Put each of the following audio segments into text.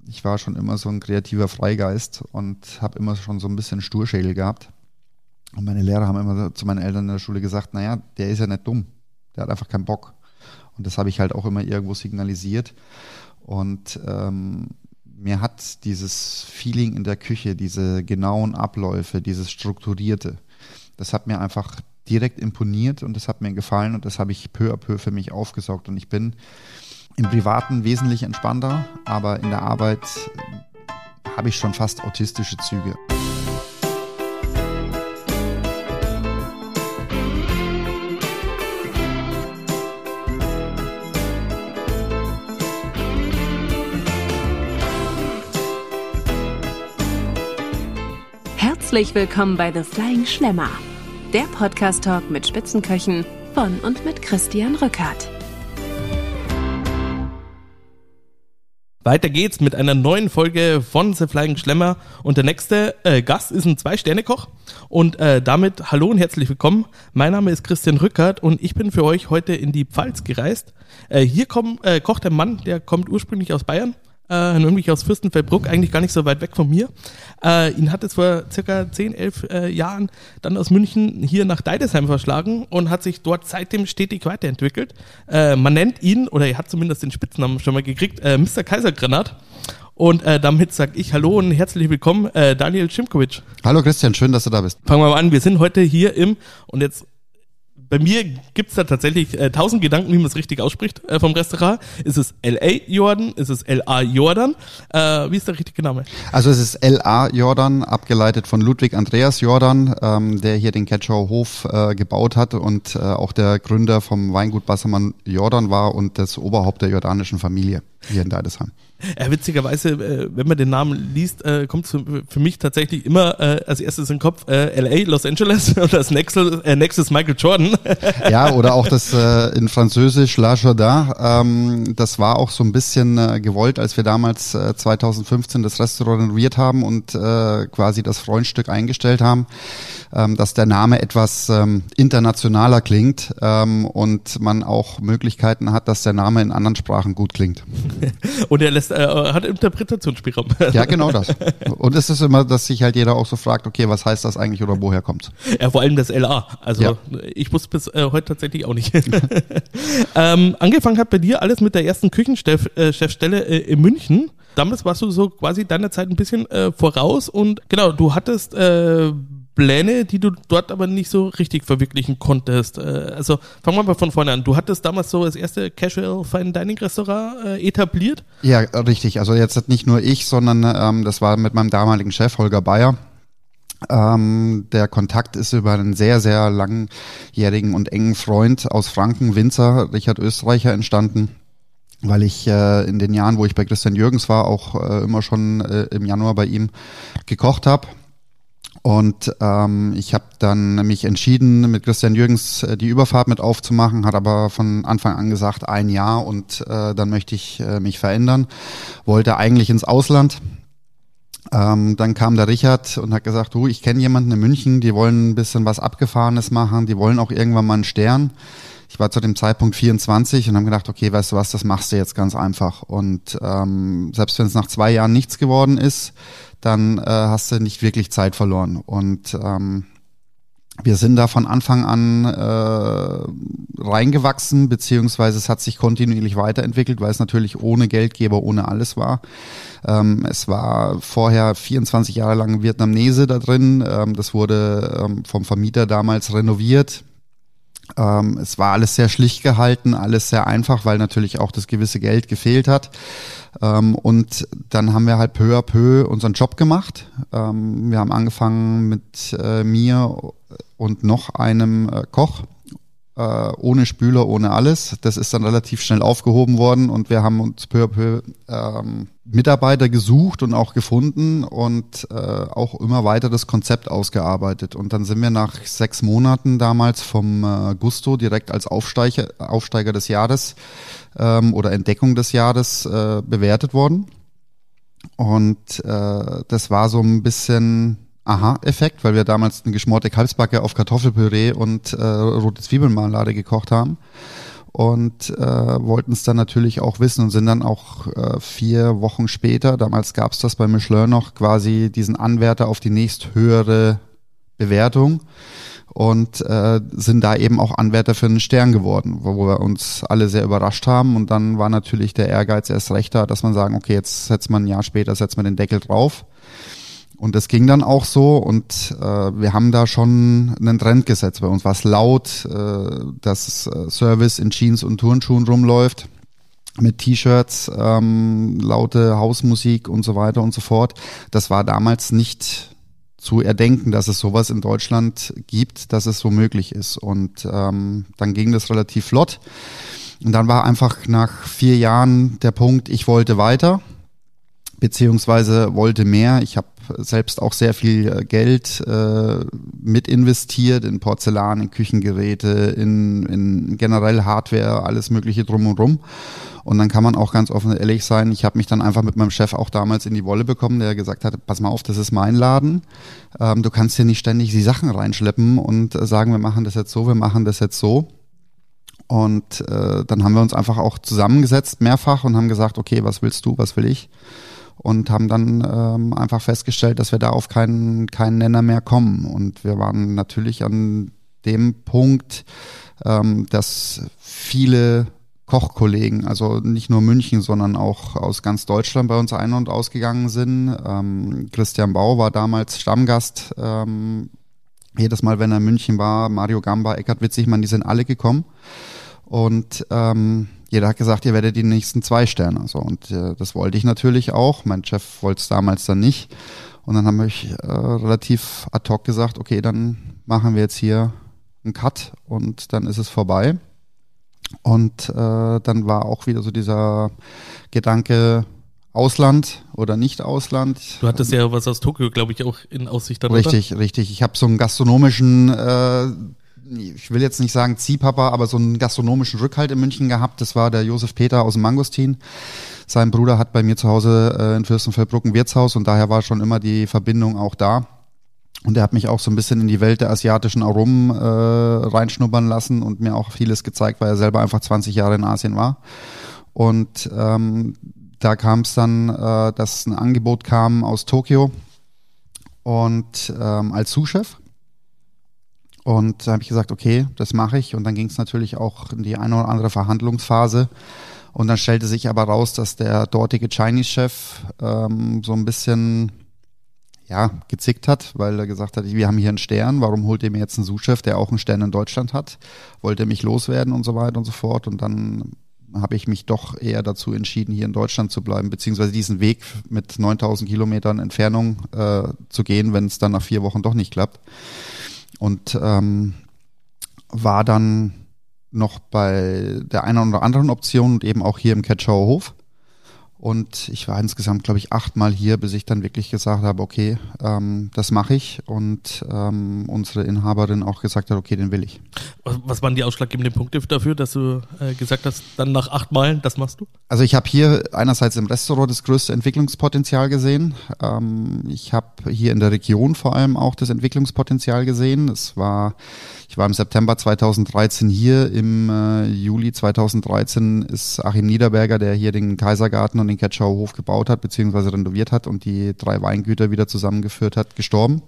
Ich war schon immer so ein kreativer Freigeist und habe immer schon so ein bisschen Sturschädel gehabt. Und meine Lehrer haben immer zu meinen Eltern in der Schule gesagt, naja, der ist ja nicht dumm, der hat einfach keinen Bock. Und das habe ich halt auch immer irgendwo signalisiert. Und mir hat dieses Feeling in der Küche, diese genauen Abläufe, dieses Strukturierte, das hat mir einfach direkt imponiert und das hat mir gefallen und das habe ich peu à peu für mich aufgesaugt. Und ich bin im Privaten wesentlich entspannter, aber in der Arbeit habe ich schon fast autistische Züge. Herzlich willkommen bei The Flying Schlemmer, der Podcast-Talk mit Spitzenköchen von und mit Christian Rückert. Weiter geht's mit einer neuen Folge von The Flying Schlemmer und der nächste Gast ist ein 2-Sterne-Koch und damit hallo und herzlich willkommen. Mein Name ist Christian Rückert und ich bin für euch heute in die Pfalz gereist. Hier kocht ein Mann, der kommt ursprünglich aus Bayern. Nämlich aus Fürstenfeldbruck, eigentlich gar nicht so weit weg von mir. Ihn hat es vor circa 10-11 Jahren dann aus München hier nach Deidesheim verschlagen und hat sich dort seitdem stetig weiterentwickelt. Man nennt ihn, oder er hat zumindest den Spitznamen schon mal gekriegt, Mr. Kaisergranat. Und damit sage ich Hallo und herzlich willkommen, Daniel Szymkowicz. Hallo Christian, schön, dass du da bist. Fangen wir mal an, wir sind heute hier und jetzt bei mir gibt's da tatsächlich 1000 Gedanken, wie man es richtig ausspricht vom Restaurant. Ist es L.A. Jordan? Ist es L.A. Jordan? Wie ist der richtige Name? Also es ist L.A. Jordan, abgeleitet von Ludwig Andreas Jordan, der hier den Ketschauer Hof gebaut hat und auch der Gründer vom Weingut Bassermann Jordan war und das Oberhaupt der jordanischen Familie hier in Deidesheim. Witzigerweise, wenn man den Namen liest, kommt für mich tatsächlich immer als erstes in den Kopf L.A., Los Angeles und als nächstes Michael Jordan. Ja, oder auch das in Französisch La Jordan. Das war auch so ein bisschen gewollt, als wir damals 2015 das Restaurant renoviert haben und quasi das Freundstück eingestellt haben, dass der Name etwas internationaler klingt und man auch Möglichkeiten hat, dass der Name in anderen Sprachen gut klingt. Und er hat Interpretationsspielraum. Ja, genau das. Und es ist immer, dass sich halt jeder auch so fragt, okay, was heißt das eigentlich oder woher kommt's? Ja, vor allem das LA. Also ja. Ich wusste bis heute tatsächlich auch nicht. Angefangen hat bei dir alles mit der ersten Küchenchefstelle in München. Damals warst du so quasi deiner Zeit ein bisschen voraus und genau, du hattest Pläne, die du dort aber nicht so richtig verwirklichen konntest. Also fangen wir mal von vorne an. Du hattest damals so das erste Casual Fine Dining Restaurant etabliert? Ja, richtig. Also jetzt nicht nur ich, sondern das war mit meinem damaligen Chef Holger Bayer. Der Kontakt ist über einen sehr, sehr langjährigen und engen Freund aus Franken, Winzer, Richard Österreicher, entstanden. Weil ich in den Jahren, wo ich bei Christian Jürgens war, auch immer schon im Januar bei ihm gekocht habe. Und ich habe dann mich entschieden, mit Christian Jürgens die Überfahrt mit aufzumachen, hat aber von Anfang an gesagt, 1 Jahr und dann möchte ich mich verändern. Wollte eigentlich ins Ausland. Dann kam der Richard und hat gesagt, du, ich kenne jemanden in München, die wollen ein bisschen was Abgefahrenes machen, die wollen auch irgendwann mal einen Stern. Ich war zu dem Zeitpunkt 24 und habe gedacht, okay, weißt du was, das machst du jetzt ganz einfach. Und selbst wenn es nach 2 Jahren nichts geworden ist, dann hast du nicht wirklich Zeit verloren. Und wir sind da von Anfang an reingewachsen, beziehungsweise es hat sich kontinuierlich weiterentwickelt, weil es natürlich ohne Geldgeber, ohne alles war. Es war vorher 24 Jahre lang Vietnamese da drin. Das wurde vom Vermieter damals renoviert. Es war alles sehr schlicht gehalten, alles sehr einfach, weil natürlich auch das gewisse Geld gefehlt hat. Und dann haben wir halt peu à peu unseren Job gemacht. Wir haben angefangen mit mir und noch einem Koch, ohne Spüler, ohne alles. Das ist dann relativ schnell aufgehoben worden und wir haben uns peu à peu Mitarbeiter gesucht und auch gefunden und auch immer weiter das Konzept ausgearbeitet. Und dann sind wir nach 6 Monaten damals vom Gusto direkt als Aufsteiger des Jahres oder Entdeckung des Jahres bewertet worden. Und das war so ein bisschen Aha-Effekt, weil wir damals eine geschmorte Kalbsbacke auf Kartoffelpüree und rote Zwiebelmarmelade gekocht haben. und wollten es dann natürlich auch wissen und sind dann auch 4 Wochen später, damals gab es das bei Michelin noch, quasi diesen Anwärter auf die nächsthöhere Bewertung und sind da eben auch Anwärter für einen Stern geworden, wo wir uns alle sehr überrascht haben und dann war natürlich der Ehrgeiz erst recht da, dass man sagen, okay, jetzt setzt man ein Jahr später, setzt man den Deckel drauf und das ging dann auch so und wir haben da schon einen Trend gesetzt. Bei uns war es laut, dass Service in Jeans und Turnschuhen rumläuft, mit T-Shirts, laute Hausmusik und so weiter und so fort. Das war damals nicht zu erdenken, dass es sowas in Deutschland gibt, dass es so möglich ist. Und dann ging das relativ flott. Und dann war einfach nach 4 Jahren der Punkt, ich wollte weiter, beziehungsweise wollte mehr. Ich habe selbst auch sehr viel Geld mit investiert in Porzellan, in Küchengeräte, in generell Hardware, alles mögliche drum und rum. Und dann kann man auch ganz offen ehrlich sein, ich habe mich dann einfach mit meinem Chef auch damals in die Wolle bekommen, der gesagt hat, pass mal auf, das ist mein Laden. Du kannst hier nicht ständig die Sachen reinschleppen und sagen, wir machen das jetzt so, wir machen das jetzt so. Und dann haben wir uns einfach auch zusammengesetzt, mehrfach, und haben gesagt, okay, was willst du, was will ich? Und haben dann einfach festgestellt, dass wir da auf keinen Nenner mehr kommen. Und wir waren natürlich an dem Punkt, dass viele Kochkollegen, also nicht nur München, sondern auch aus ganz Deutschland bei uns ein- und ausgegangen sind. Christian Bau war damals Stammgast. Jedes Mal, wenn er in München war, Mario Gamba, Eckhard Witzigmann, die sind alle gekommen. Und jeder hat gesagt, ihr werdet die nächsten 2 Sterne. So, und das wollte ich natürlich auch. Mein Chef wollte es damals dann nicht. Und dann haben wir relativ ad hoc gesagt, okay, dann machen wir jetzt hier einen Cut und dann ist es vorbei. Und dann war auch wieder so dieser Gedanke, Ausland oder nicht Ausland. Du hattest ja was aus Tokio, glaube ich, auch in Aussicht. Dann, richtig, oder? Richtig. Ich habe so einen gastronomischen, ich will jetzt nicht sagen Ziehpapa, aber so einen gastronomischen Rückhalt in München gehabt. Das war der Josef Peter aus dem Mangostin. Sein Bruder hat bei mir zu Hause in Fürstenfeldbruck ein Wirtshaus und daher war schon immer die Verbindung auch da. Und er hat mich auch so ein bisschen in die Welt der asiatischen Aromen reinschnuppern lassen und mir auch vieles gezeigt, weil er selber einfach 20 Jahre in Asien war. Und da kam es dann, dass ein Angebot kam aus Tokio und als Sous-Chef. Und da habe ich gesagt, okay, das mache ich. Und dann ging es natürlich auch in die eine oder andere Verhandlungsphase. Und dann stellte sich aber raus, dass der dortige Chinese-Chef so ein bisschen gezickt hat, weil er gesagt hat, wir haben hier einen Stern, warum holt ihr mir jetzt einen Sous-Chef, der auch einen Stern in Deutschland hat? Wollt ihr mich loswerden und so weiter und so fort? Und dann habe ich mich doch eher dazu entschieden, hier in Deutschland zu bleiben, beziehungsweise diesen Weg mit 9.000 Kilometern Entfernung zu gehen, wenn es dann nach 4 Wochen doch nicht klappt. Und war dann noch bei der einen oder anderen Option und eben auch hier im Ketschauer Hof. Und ich war insgesamt, glaube ich, 8-mal hier, bis ich dann wirklich gesagt habe, okay, das mache ich. Und unsere Inhaberin auch gesagt hat, okay, den will ich. Was waren die ausschlaggebenden Punkte dafür, dass du gesagt hast, dann nach 8 Malen, das machst du? Also ich habe hier einerseits im Restaurant das größte Entwicklungspotenzial gesehen. Ich habe hier in der Region vor allem auch das Entwicklungspotenzial gesehen. Ich war im September 2013 hier, im Juli 2013 ist Achim Niederberger, der hier den Kaisergarten und den Ketschauer Hof gebaut hat, beziehungsweise renoviert hat und die 3 Weingüter wieder zusammengeführt hat, gestorben.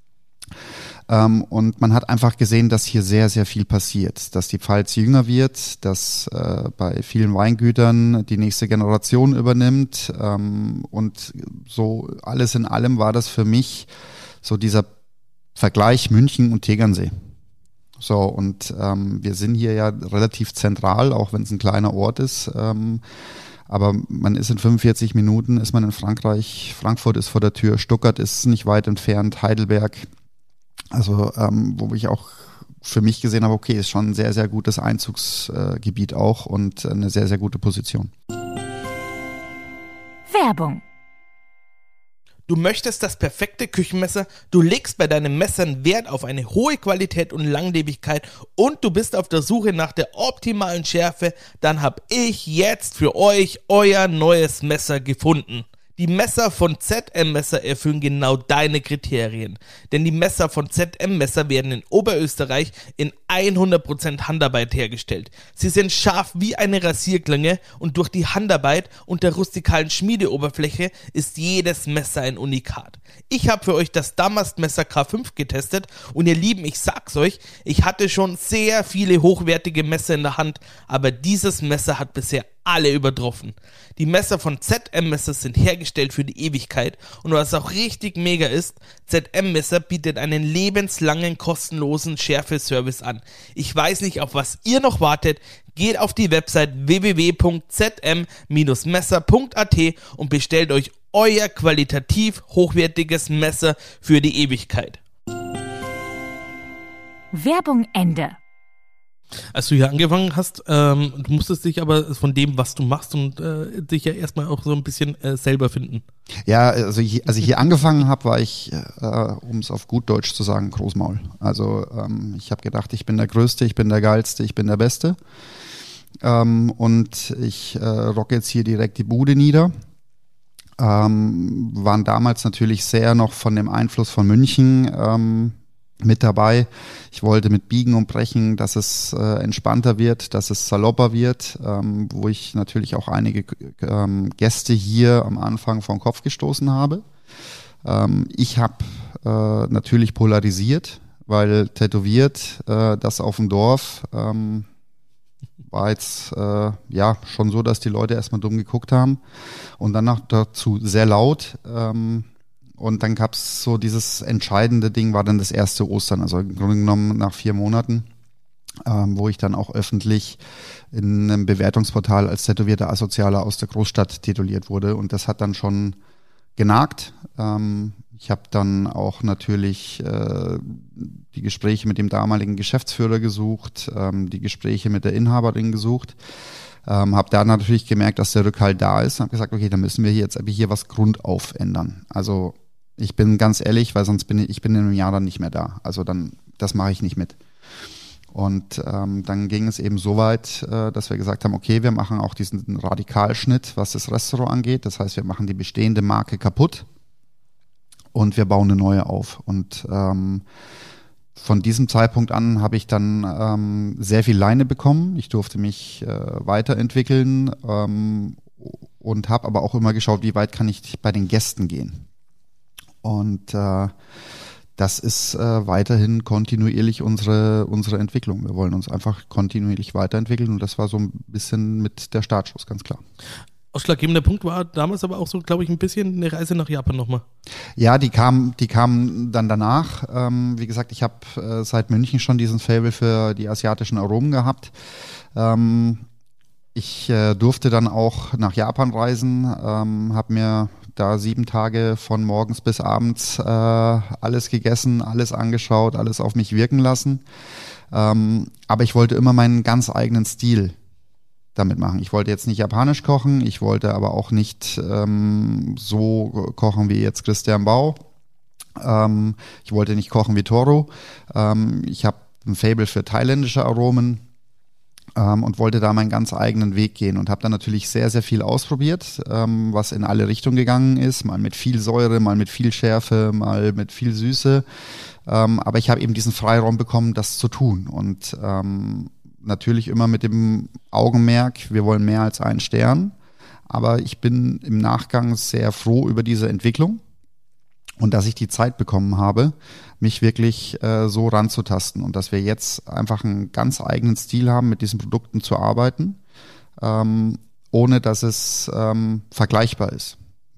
Und man hat einfach gesehen, dass hier sehr, sehr viel passiert, dass die Pfalz jünger wird, dass bei vielen Weingütern die nächste Generation übernimmt und so alles in allem war das für mich so dieser Vergleich München und Tegernsee. So, und wir sind hier ja relativ zentral, auch wenn es ein kleiner Ort ist, aber man ist in 45 Minuten, ist man in Frankreich, Frankfurt ist vor der Tür, Stuttgart ist nicht weit entfernt, Heidelberg. Also wo ich auch für mich gesehen habe, okay, ist schon ein sehr, sehr gutes Einzugsgebiet auch und eine sehr, sehr gute Position. Werbung. Du möchtest das perfekte Küchenmesser, du legst bei deinen Messern Wert auf eine hohe Qualität und Langlebigkeit und du bist auf der Suche nach der optimalen Schärfe, dann habe ich jetzt für euch euer neues Messer gefunden. Die Messer von ZM Messer erfüllen genau deine Kriterien, denn die Messer von ZM Messer werden in Oberösterreich in 100% Handarbeit hergestellt. Sie sind scharf wie eine Rasierklinge und durch die Handarbeit und der rustikalen Schmiedeoberfläche ist jedes Messer ein Unikat. Ich habe für euch das Damast-Messer K5 getestet und ihr Lieben, ich sag's euch, ich hatte schon sehr viele hochwertige Messer in der Hand, aber dieses Messer hat bisher alle übertroffen. Die Messer von ZM-Messer sind hergestellt für die Ewigkeit und was auch richtig mega ist, ZM-Messer bietet einen lebenslangen kostenlosen Schärfeservice an. Ich weiß nicht, auf was ihr noch wartet, geht auf die Website www.zm-messer.at und bestellt euch euer qualitativ hochwertiges Messer für die Ewigkeit. Werbung Ende. Als du hier angefangen hast, du musstest dich aber von dem, was du machst und dich ja erstmal auch so ein bisschen selber finden. Ja, also als ich hier angefangen habe, war ich, um es auf gut Deutsch zu sagen, Großmaul. Also ich habe gedacht, ich bin der Größte, ich bin der Geilste, ich bin der Beste. Und ich rocke jetzt hier direkt die Bude nieder. Waren damals natürlich sehr noch von dem Einfluss von München mit dabei. Ich wollte mit Biegen und Brechen, dass es entspannter wird, dass es salopper wird, wo ich natürlich auch einige Gäste hier am Anfang vom Kopf gestoßen habe. Ich habe natürlich polarisiert, weil tätowiert, das auf dem Dorf war jetzt ja schon so, dass die Leute erstmal dumm geguckt haben und dann noch dazu sehr laut. Und dann gab es so dieses entscheidende Ding, war dann das erste Ostern, also im Grunde genommen nach 4 Monaten, wo ich dann auch öffentlich in einem Bewertungsportal als tätowierter Asozialer aus der Großstadt tituliert wurde. Und das hat dann schon genagt. Ich habe dann auch natürlich die Gespräche mit dem damaligen Geschäftsführer gesucht, die Gespräche mit der Inhaberin gesucht. Habe da natürlich gemerkt, dass der Rückhalt da ist und habe gesagt, okay, dann müssen wir hier was grundauf ändern. Also ich bin ganz ehrlich, weil sonst bin ich in einem Jahr dann nicht mehr da. Also dann, das mache ich nicht mit. Und dann ging es eben so weit, dass wir gesagt haben, okay, wir machen auch diesen Radikalschnitt, was das Restaurant angeht. Das heißt, wir machen die bestehende Marke kaputt und wir bauen eine neue auf. Und von diesem Zeitpunkt an habe ich dann sehr viel Leine bekommen. Ich durfte mich weiterentwickeln und habe aber auch immer geschaut, wie weit kann ich bei den Gästen gehen. Und das ist weiterhin kontinuierlich unsere Entwicklung. Wir wollen uns einfach kontinuierlich weiterentwickeln und das war so ein bisschen mit der Startschuss, ganz klar. Ausschlaggebender Punkt war damals aber auch so, glaube ich, ein bisschen eine Reise nach Japan nochmal. Ja, die kam dann danach. Wie gesagt, ich habe seit München schon diesen Faible für die asiatischen Aromen gehabt. Ich durfte dann auch nach Japan reisen, habe mir da 7 Tage von morgens bis abends alles gegessen, alles angeschaut, alles auf mich wirken lassen. Aber ich wollte immer meinen ganz eigenen Stil damit machen. Ich wollte jetzt nicht japanisch kochen, ich wollte aber auch nicht so kochen wie jetzt Christian Bau. Ich wollte nicht kochen wie Toro. Ich habe ein Faible für thailändische Aromen und wollte da meinen ganz eigenen Weg gehen und habe dann natürlich sehr, sehr viel ausprobiert, was in alle Richtungen gegangen ist, mal mit viel Säure, mal mit viel Schärfe, mal mit viel Süße. Aber ich habe eben diesen Freiraum bekommen, das zu tun und natürlich immer mit dem Augenmerk, wir wollen mehr als 1 Stern, aber ich bin im Nachgang sehr froh über diese Entwicklung und dass ich die Zeit bekommen habe, mich wirklich so ranzutasten und dass wir jetzt einfach einen ganz eigenen Stil haben, mit diesen Produkten zu arbeiten, ohne dass es vergleichbar ist.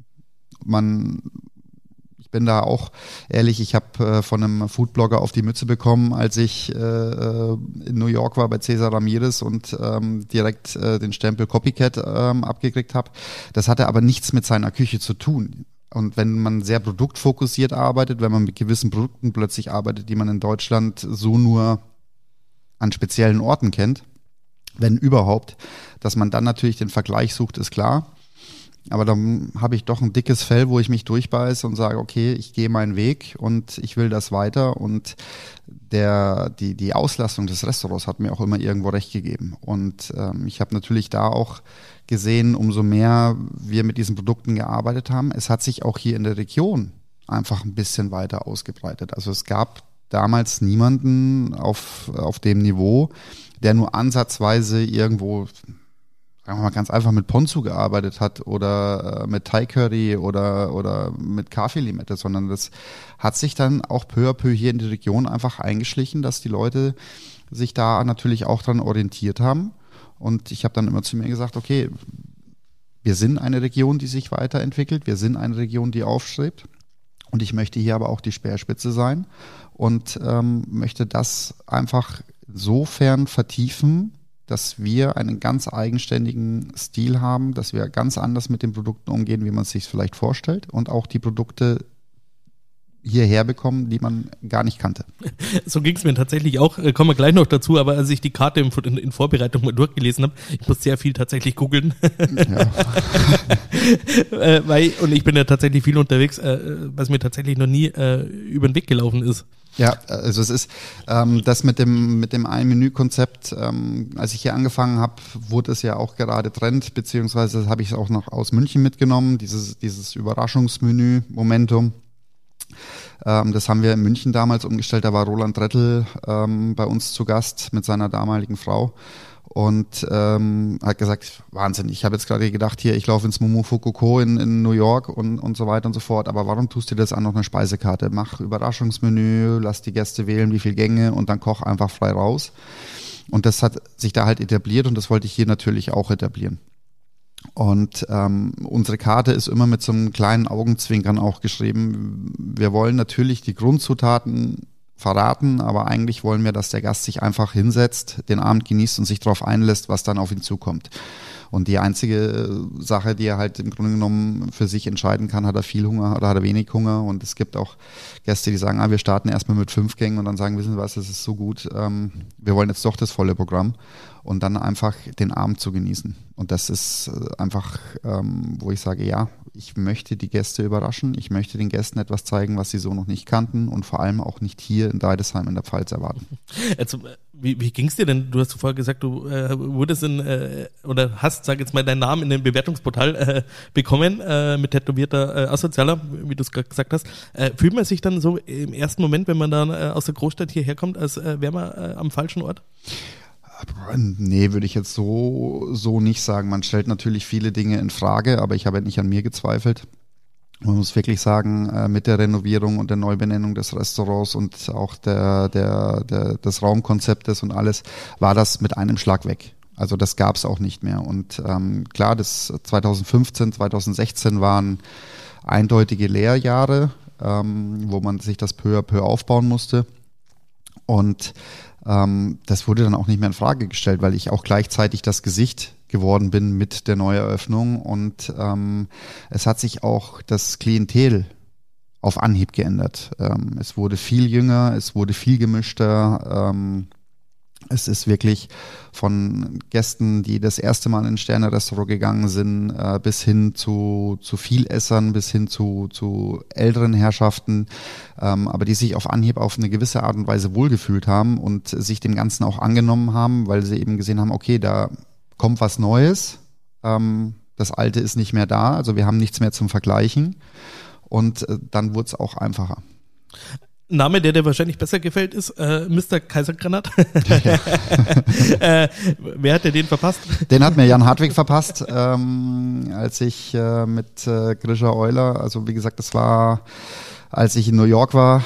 Ich bin da auch ehrlich, ich habe von einem Foodblogger auf die Mütze bekommen, als ich in New York war bei Cesar Ramirez und direkt den Stempel Copycat abgekriegt habe. Das hatte aber nichts mit seiner Küche zu tun. Und wenn man sehr produktfokussiert arbeitet, wenn man mit gewissen Produkten plötzlich arbeitet, die man in Deutschland so nur an speziellen Orten kennt, wenn überhaupt, dass man dann natürlich den Vergleich sucht, ist klar. Aber dann habe ich doch ein dickes Fell, wo ich mich durchbeiße und sage, okay, ich gehe meinen Weg und ich will das weiter. Und die Auslastung des Restaurants hat mir auch immer irgendwo recht gegeben. Und ich habe natürlich da auch gesehen, umso mehr wir mit diesen Produkten gearbeitet haben, es hat sich auch hier in der Region einfach ein bisschen weiter ausgebreitet. Also es gab damals niemanden auf dem Niveau, der nur ansatzweise irgendwo, sagen wir mal ganz einfach, mit Ponzu gearbeitet hat oder mit Thai Curry oder mit Kaffeelimette, sondern das hat sich dann auch peu à peu hier in die Region einfach eingeschlichen, dass die Leute sich da natürlich auch dran orientiert haben. Und ich habe dann immer zu mir gesagt, okay, wir sind eine Region, die sich weiterentwickelt, wir sind eine Region, die aufstrebt. Und ich möchte hier aber auch die Speerspitze sein und möchte das einfach insofern vertiefen, dass wir einen ganz eigenständigen Stil haben, dass wir ganz anders mit den Produkten umgehen, wie man es sich vielleicht vorstellt und auch die Produkte hierher bekommen, die man gar nicht kannte. So ging es mir tatsächlich auch, kommen wir gleich noch dazu, aber als ich die Karte in Vorbereitung mal durchgelesen habe, ich muss sehr viel tatsächlich googeln. Ja. Und ich bin ja tatsächlich viel unterwegs, was mir tatsächlich noch nie über den Weg gelaufen ist. Ja, also es ist das mit dem Ein-Menü-Konzept, als ich hier angefangen habe, wurde es ja auch gerade Trend, beziehungsweise habe ich es auch noch aus München mitgenommen, dieses Überraschungsmenü, Momentum. Das haben wir in München damals umgestellt, da war Roland Rettel bei uns zu Gast mit seiner damaligen Frau und hat gesagt, Wahnsinn, ich habe jetzt gerade gedacht, hier, ich laufe ins Momofuku in New York und so weiter und so fort, aber warum tust du das an noch eine Speisekarte? Mach Überraschungsmenü, lass die Gäste wählen, wie viel Gänge und dann koch einfach frei raus. Und das hat sich da halt etabliert und das wollte ich hier natürlich auch etablieren. Und unsere Karte ist immer mit so einem kleinen Augenzwinkern auch geschrieben. Wir wollen natürlich die Grundzutaten verraten, aber eigentlich wollen wir, dass der Gast sich einfach hinsetzt, den Abend genießt und sich darauf einlässt, was dann auf ihn zukommt. Und die einzige Sache, die er halt im Grunde genommen für sich entscheiden kann, hat er viel Hunger oder hat er wenig Hunger. Und es gibt auch Gäste, die sagen, wir starten erstmal mit 5 Gängen und dann sagen, wissen Sie was, das ist so gut, wir wollen jetzt doch das volle Programm. Und dann einfach den Abend zu genießen. Und das ist einfach, wo ich sage, ja, ich möchte die Gäste überraschen. Ich möchte den Gästen etwas zeigen, was sie so noch nicht kannten und vor allem auch nicht hier in Deidesheim in der Pfalz erwarten. Also, wie ging es dir denn? Du hast vorher gesagt, du wurdest oder hast, sag jetzt mal, deinen Namen in dem Bewertungsportal bekommen mit tätowierter Asozialer, wie du es gerade gesagt hast. Fühlt man sich dann so im ersten Moment, wenn man dann aus der Großstadt hierher kommt, als wäre man am falschen Ort? Nee, würde ich jetzt so nicht sagen. Man stellt natürlich viele Dinge in Frage, aber ich habe nicht an mir gezweifelt. Man muss wirklich sagen, mit der Renovierung und der Neubenennung des Restaurants und auch des Raumkonzeptes und alles, war das mit einem Schlag weg. Also das gab es auch nicht mehr. Und klar, das 2015, 2016 waren eindeutige Lehrjahre, wo man sich das peu à peu aufbauen musste. Und das wurde dann auch nicht mehr in Frage gestellt, weil ich auch gleichzeitig das Gesicht geworden bin mit der Neueröffnung und es hat sich auch das Klientel auf Anhieb geändert. Es wurde viel jünger, es wurde viel gemischter. Es ist wirklich von Gästen, die das erste Mal in ein Sterne-Restaurant gegangen sind, bis hin zu Vielessern, bis hin zu älteren Herrschaften, aber die sich auf Anhieb auf eine gewisse Art und Weise wohlgefühlt haben und sich dem Ganzen auch angenommen haben, weil sie eben gesehen haben, okay, da kommt was Neues, das Alte ist nicht mehr da, also wir haben nichts mehr zum Vergleichen und dann wurde es auch einfacher. Name, der dir wahrscheinlich besser gefällt, ist Mr. Kaisergranat. Ja. Wer hat dir den verpasst? Den hat mir Jan Hartwig verpasst, als ich mit Grisha Euler, also wie gesagt, das war, als ich in New York war.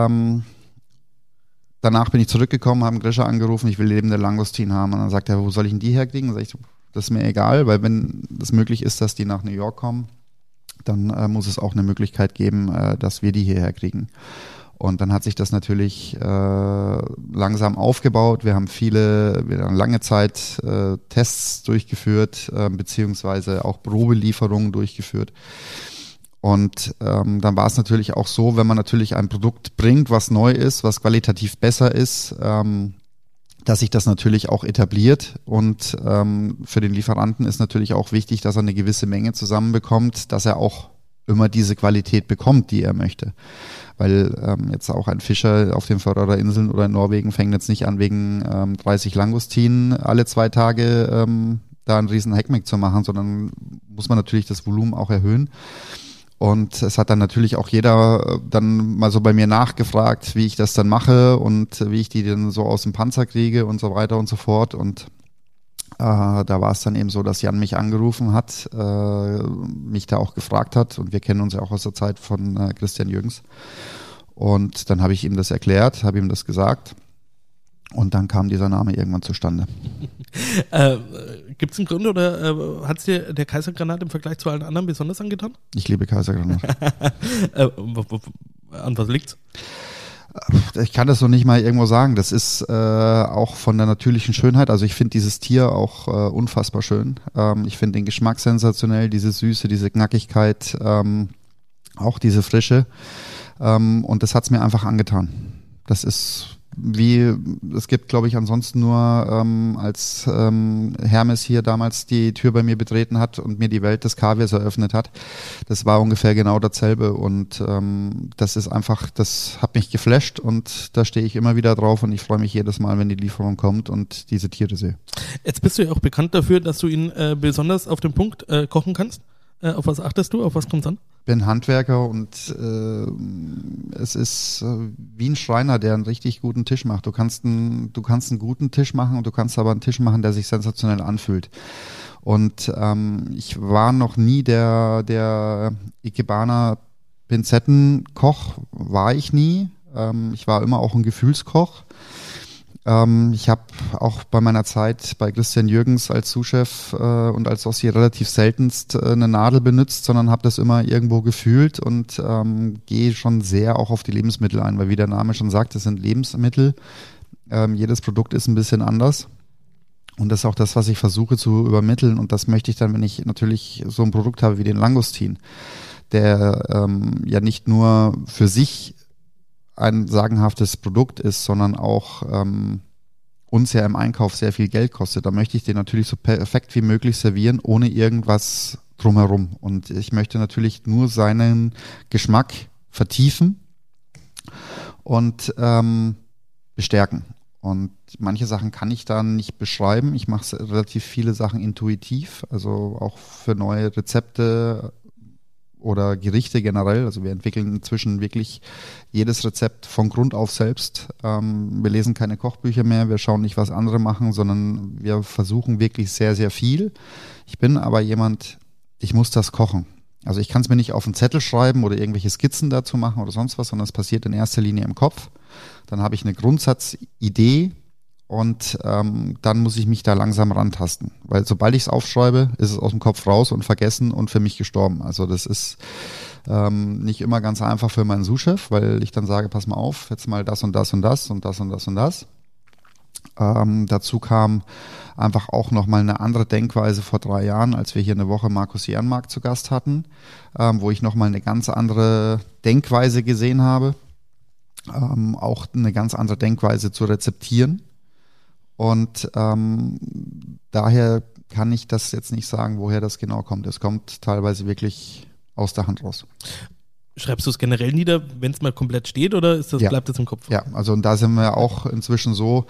Danach bin ich zurückgekommen, habe Grisha angerufen, ich will lebende Langustin haben. Und dann sagt er, wo soll ich denn die herkriegen? Dann sag ich, das ist mir egal, weil wenn es möglich ist, dass die nach New York kommen, dann muss es auch eine Möglichkeit geben, dass wir die hierher kriegen. Und dann hat sich das natürlich langsam aufgebaut. Wir haben lange Zeit Tests durchgeführt, beziehungsweise auch Probelieferungen durchgeführt. Und dann war es natürlich auch so, wenn man natürlich ein Produkt bringt, was neu ist, was qualitativ besser ist, dass sich das natürlich auch etabliert. Und für den Lieferanten ist natürlich auch wichtig, dass er eine gewisse Menge zusammenbekommt, dass er auch immer diese Qualität bekommt, die er möchte. Weil jetzt auch ein Fischer auf den Färöer Inseln oder in Norwegen fängt jetzt nicht an, wegen 30 Langustinen alle 2 Tage da einen riesen Heckmeck zu machen, sondern muss man natürlich das Volumen auch erhöhen. Und es hat dann natürlich auch jeder dann mal so bei mir nachgefragt, wie ich das dann mache und wie ich die dann so aus dem Panzer kriege und so weiter und so fort. Und da war es dann eben so, dass Jan mich angerufen hat, mich da auch gefragt hat. Und wir kennen uns ja auch aus der Zeit von Christian Jürgens. Und dann habe ich ihm das erklärt, habe ihm das gesagt. Und dann kam dieser Name irgendwann zustande. Gibt es einen Grund oder hat es dir der Kaisergranat im Vergleich zu allen anderen besonders angetan? Ich liebe Kaisergranat. An was liegt's? Ich kann das noch nicht mal irgendwo sagen. Das ist auch von der natürlichen Schönheit. Also ich finde dieses Tier auch unfassbar schön. Ich finde den Geschmack sensationell, diese Süße, diese Knackigkeit, auch diese Frische. Und das hat's mir einfach angetan. Das ist es gibt, glaube ich, ansonsten nur, als Hermes hier damals die Tür bei mir betreten hat und mir die Welt des Kaviars eröffnet hat. Das war ungefähr genau dasselbe und das ist einfach, das hat mich geflasht und da stehe ich immer wieder drauf und ich freue mich jedes Mal, wenn die Lieferung kommt und diese Tiere sehe. Jetzt bist du ja auch bekannt dafür, dass du ihn besonders auf den Punkt kochen kannst. Auf was achtest du? Auf was kommt's an? Ich bin Handwerker und es ist wie ein Schreiner, der einen richtig guten Tisch macht. Du kannst einen guten Tisch machen und du kannst aber einen Tisch machen, der sich sensationell anfühlt. Und ich war noch nie der Ikebana Pinzettenkoch, war ich nie. Ich war immer auch ein Gefühlskoch. Ich habe auch bei meiner Zeit bei Christian Jürgens als Sous-Chef und als Ossi relativ seltenst eine Nadel benutzt, sondern habe das immer irgendwo gefühlt und gehe schon sehr auch auf die Lebensmittel ein, weil wie der Name schon sagt, das sind Lebensmittel. Jedes Produkt ist ein bisschen anders und das ist auch das, was ich versuche zu übermitteln und das möchte ich dann, wenn ich natürlich so ein Produkt habe wie den Langustin, der ja nicht nur für sich ein sagenhaftes Produkt ist, sondern auch uns ja im Einkauf sehr viel Geld kostet. Da möchte ich den natürlich so perfekt wie möglich servieren, ohne irgendwas drumherum. Und ich möchte natürlich nur seinen Geschmack vertiefen und bestärken. Und manche Sachen kann ich da nicht beschreiben. Ich mache relativ viele Sachen intuitiv, also auch für neue Rezepte oder Gerichte generell. Also wir entwickeln inzwischen wirklich jedes Rezept von Grund auf selbst. Wir lesen keine Kochbücher mehr, wir schauen nicht, was andere machen, sondern wir versuchen wirklich sehr, sehr viel. Ich bin aber jemand, ich muss das kochen. Also ich kann es mir nicht auf einen Zettel schreiben oder irgendwelche Skizzen dazu machen oder sonst was, sondern es passiert in erster Linie im Kopf. Dann habe ich eine Grundsatzidee und dann muss ich mich da langsam rantasten. Weil sobald ich es aufschreibe, ist es aus dem Kopf raus und vergessen und für mich gestorben. Also das ist nicht immer ganz einfach für meinen Sous-Chef, weil ich dann sage, pass mal auf, jetzt mal das und das und das und das und das und das. Dazu kam einfach auch nochmal eine andere Denkweise vor 3 Jahren, als wir hier eine Woche Markus Jernmark zu Gast hatten, wo ich nochmal eine ganz andere Denkweise gesehen habe, auch eine ganz andere Denkweise zu rezeptieren. Und daher kann ich das jetzt nicht sagen, woher das genau kommt. Es kommt teilweise wirklich aus der Hand raus. Schreibst du es generell nieder, wenn es mal komplett steht, oder bleibt es im Kopf? Ja, also und da sind wir auch inzwischen so,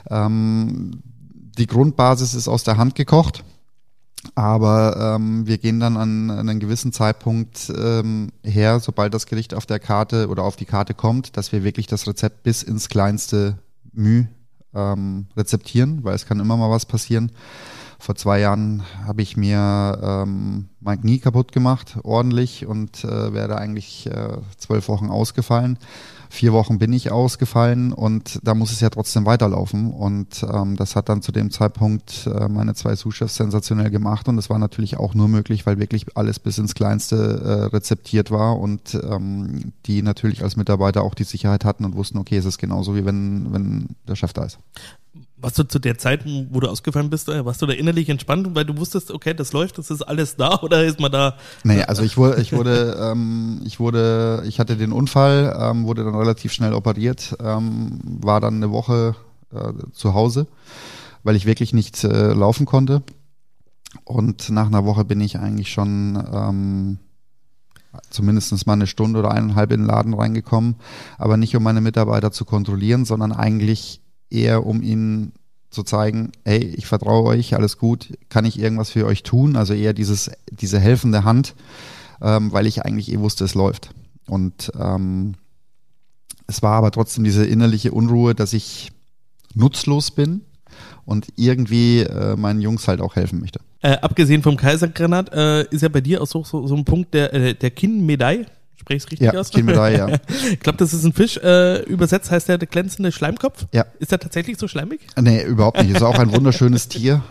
die Grundbasis ist aus der Hand gekocht, aber wir gehen dann an einen gewissen Zeitpunkt her, sobald das Gericht auf der Karte oder auf die Karte kommt, dass wir wirklich das Rezept bis ins kleinste Müh rezeptieren, weil es kann immer mal was passieren. Vor 2 Jahren habe ich mir mein Knie kaputt gemacht, ordentlich, und wäre da eigentlich 12 Wochen ausgefallen. 4 Wochen bin ich ausgefallen und da muss es ja trotzdem weiterlaufen. Und das hat dann zu dem Zeitpunkt meine 2 Sous-Chefs sensationell gemacht und das war natürlich auch nur möglich, weil wirklich alles bis ins Kleinste rezeptiert war und die natürlich als Mitarbeiter auch die Sicherheit hatten und wussten, okay, es ist genauso wie wenn der Chef da ist. Warst du zu der Zeit, wo du ausgefallen bist, warst du da innerlich entspannt, weil du wusstest, okay, das läuft, das ist alles da, oder ist man da? Nee, also ich hatte den Unfall, wurde dann relativ schnell operiert, war dann eine Woche zu Hause, weil ich wirklich nicht laufen konnte. Und nach einer Woche bin ich eigentlich schon zumindest mal eine Stunde oder 1,5 in den Laden reingekommen, aber nicht um meine Mitarbeiter zu kontrollieren, sondern eigentlich eher um ihnen zu zeigen, hey, ich vertraue euch, alles gut, kann ich irgendwas für euch tun? Also eher diese helfende Hand weil ich eigentlich wusste, es läuft. Und es war aber trotzdem diese innerliche Unruhe, dass ich nutzlos bin und irgendwie meinen Jungs halt auch helfen möchte. Abgesehen vom Kaisergranat ist ja bei dir auch so ein Punkt der Kinnmedaille. Spreche ich es richtig aus? Kinnmedaille, ja. Ich glaube, das ist ein Fisch. Übersetzt heißt der glänzende Schleimkopf. Ja. Ist der tatsächlich so schleimig? Nee, überhaupt nicht. Ist auch ein wunderschönes Tier.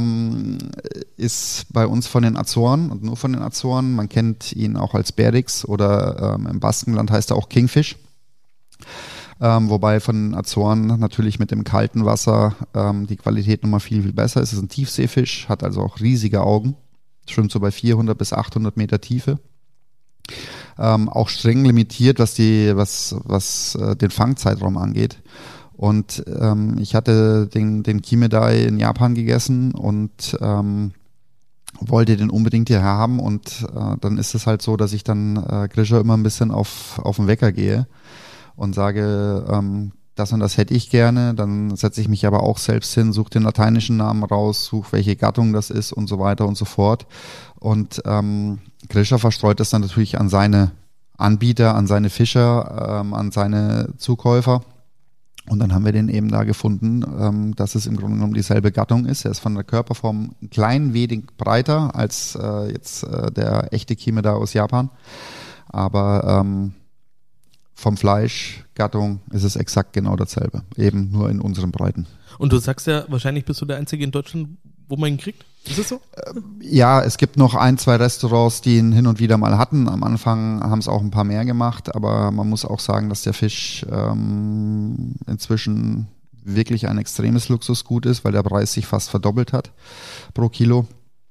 Ist bei uns von den Azoren und nur von den Azoren. Man kennt ihn auch als Berdix oder im Baskenland heißt er auch Kingfish. Wobei von den Azoren natürlich mit dem kalten Wasser die Qualität nochmal viel, viel besser ist. Es ist ein Tiefseefisch, hat also auch riesige Augen. Schwimmt so bei 400 bis 800 Meter Tiefe. Auch streng limitiert, was den Fangzeitraum angeht. Und ich hatte den Kimmedai in Japan gegessen und wollte den unbedingt hierher haben. Und dann ist es halt so, dass ich dann Grisha immer ein bisschen auf den Wecker gehe und sage, das und das hätte ich gerne. Dann setze ich mich aber auch selbst hin, suche den lateinischen Namen raus, suche, welche Gattung das ist und so weiter und so fort. Und Grisha verstreut das dann natürlich an seine Anbieter, an seine Fischer, an seine Zukäufer. Und dann haben wir den eben da gefunden, dass es im Grunde genommen dieselbe Gattung ist. Er ist von der Körperform ein klein wenig breiter als jetzt der echte Kimmedai aus Japan. Aber vom Fleisch, Gattung ist es exakt genau dasselbe. Eben nur in unseren Breiten. Und du sagst ja, wahrscheinlich bist du der Einzige in Deutschland, wo man ihn kriegt. Ist es so? Ja, es gibt noch 1, 2 Restaurants, die ihn hin und wieder mal hatten. Am Anfang haben es auch ein paar mehr gemacht, aber man muss auch sagen, dass der Fisch inzwischen wirklich ein extremes Luxusgut ist, weil der Preis sich fast verdoppelt hat pro Kilo.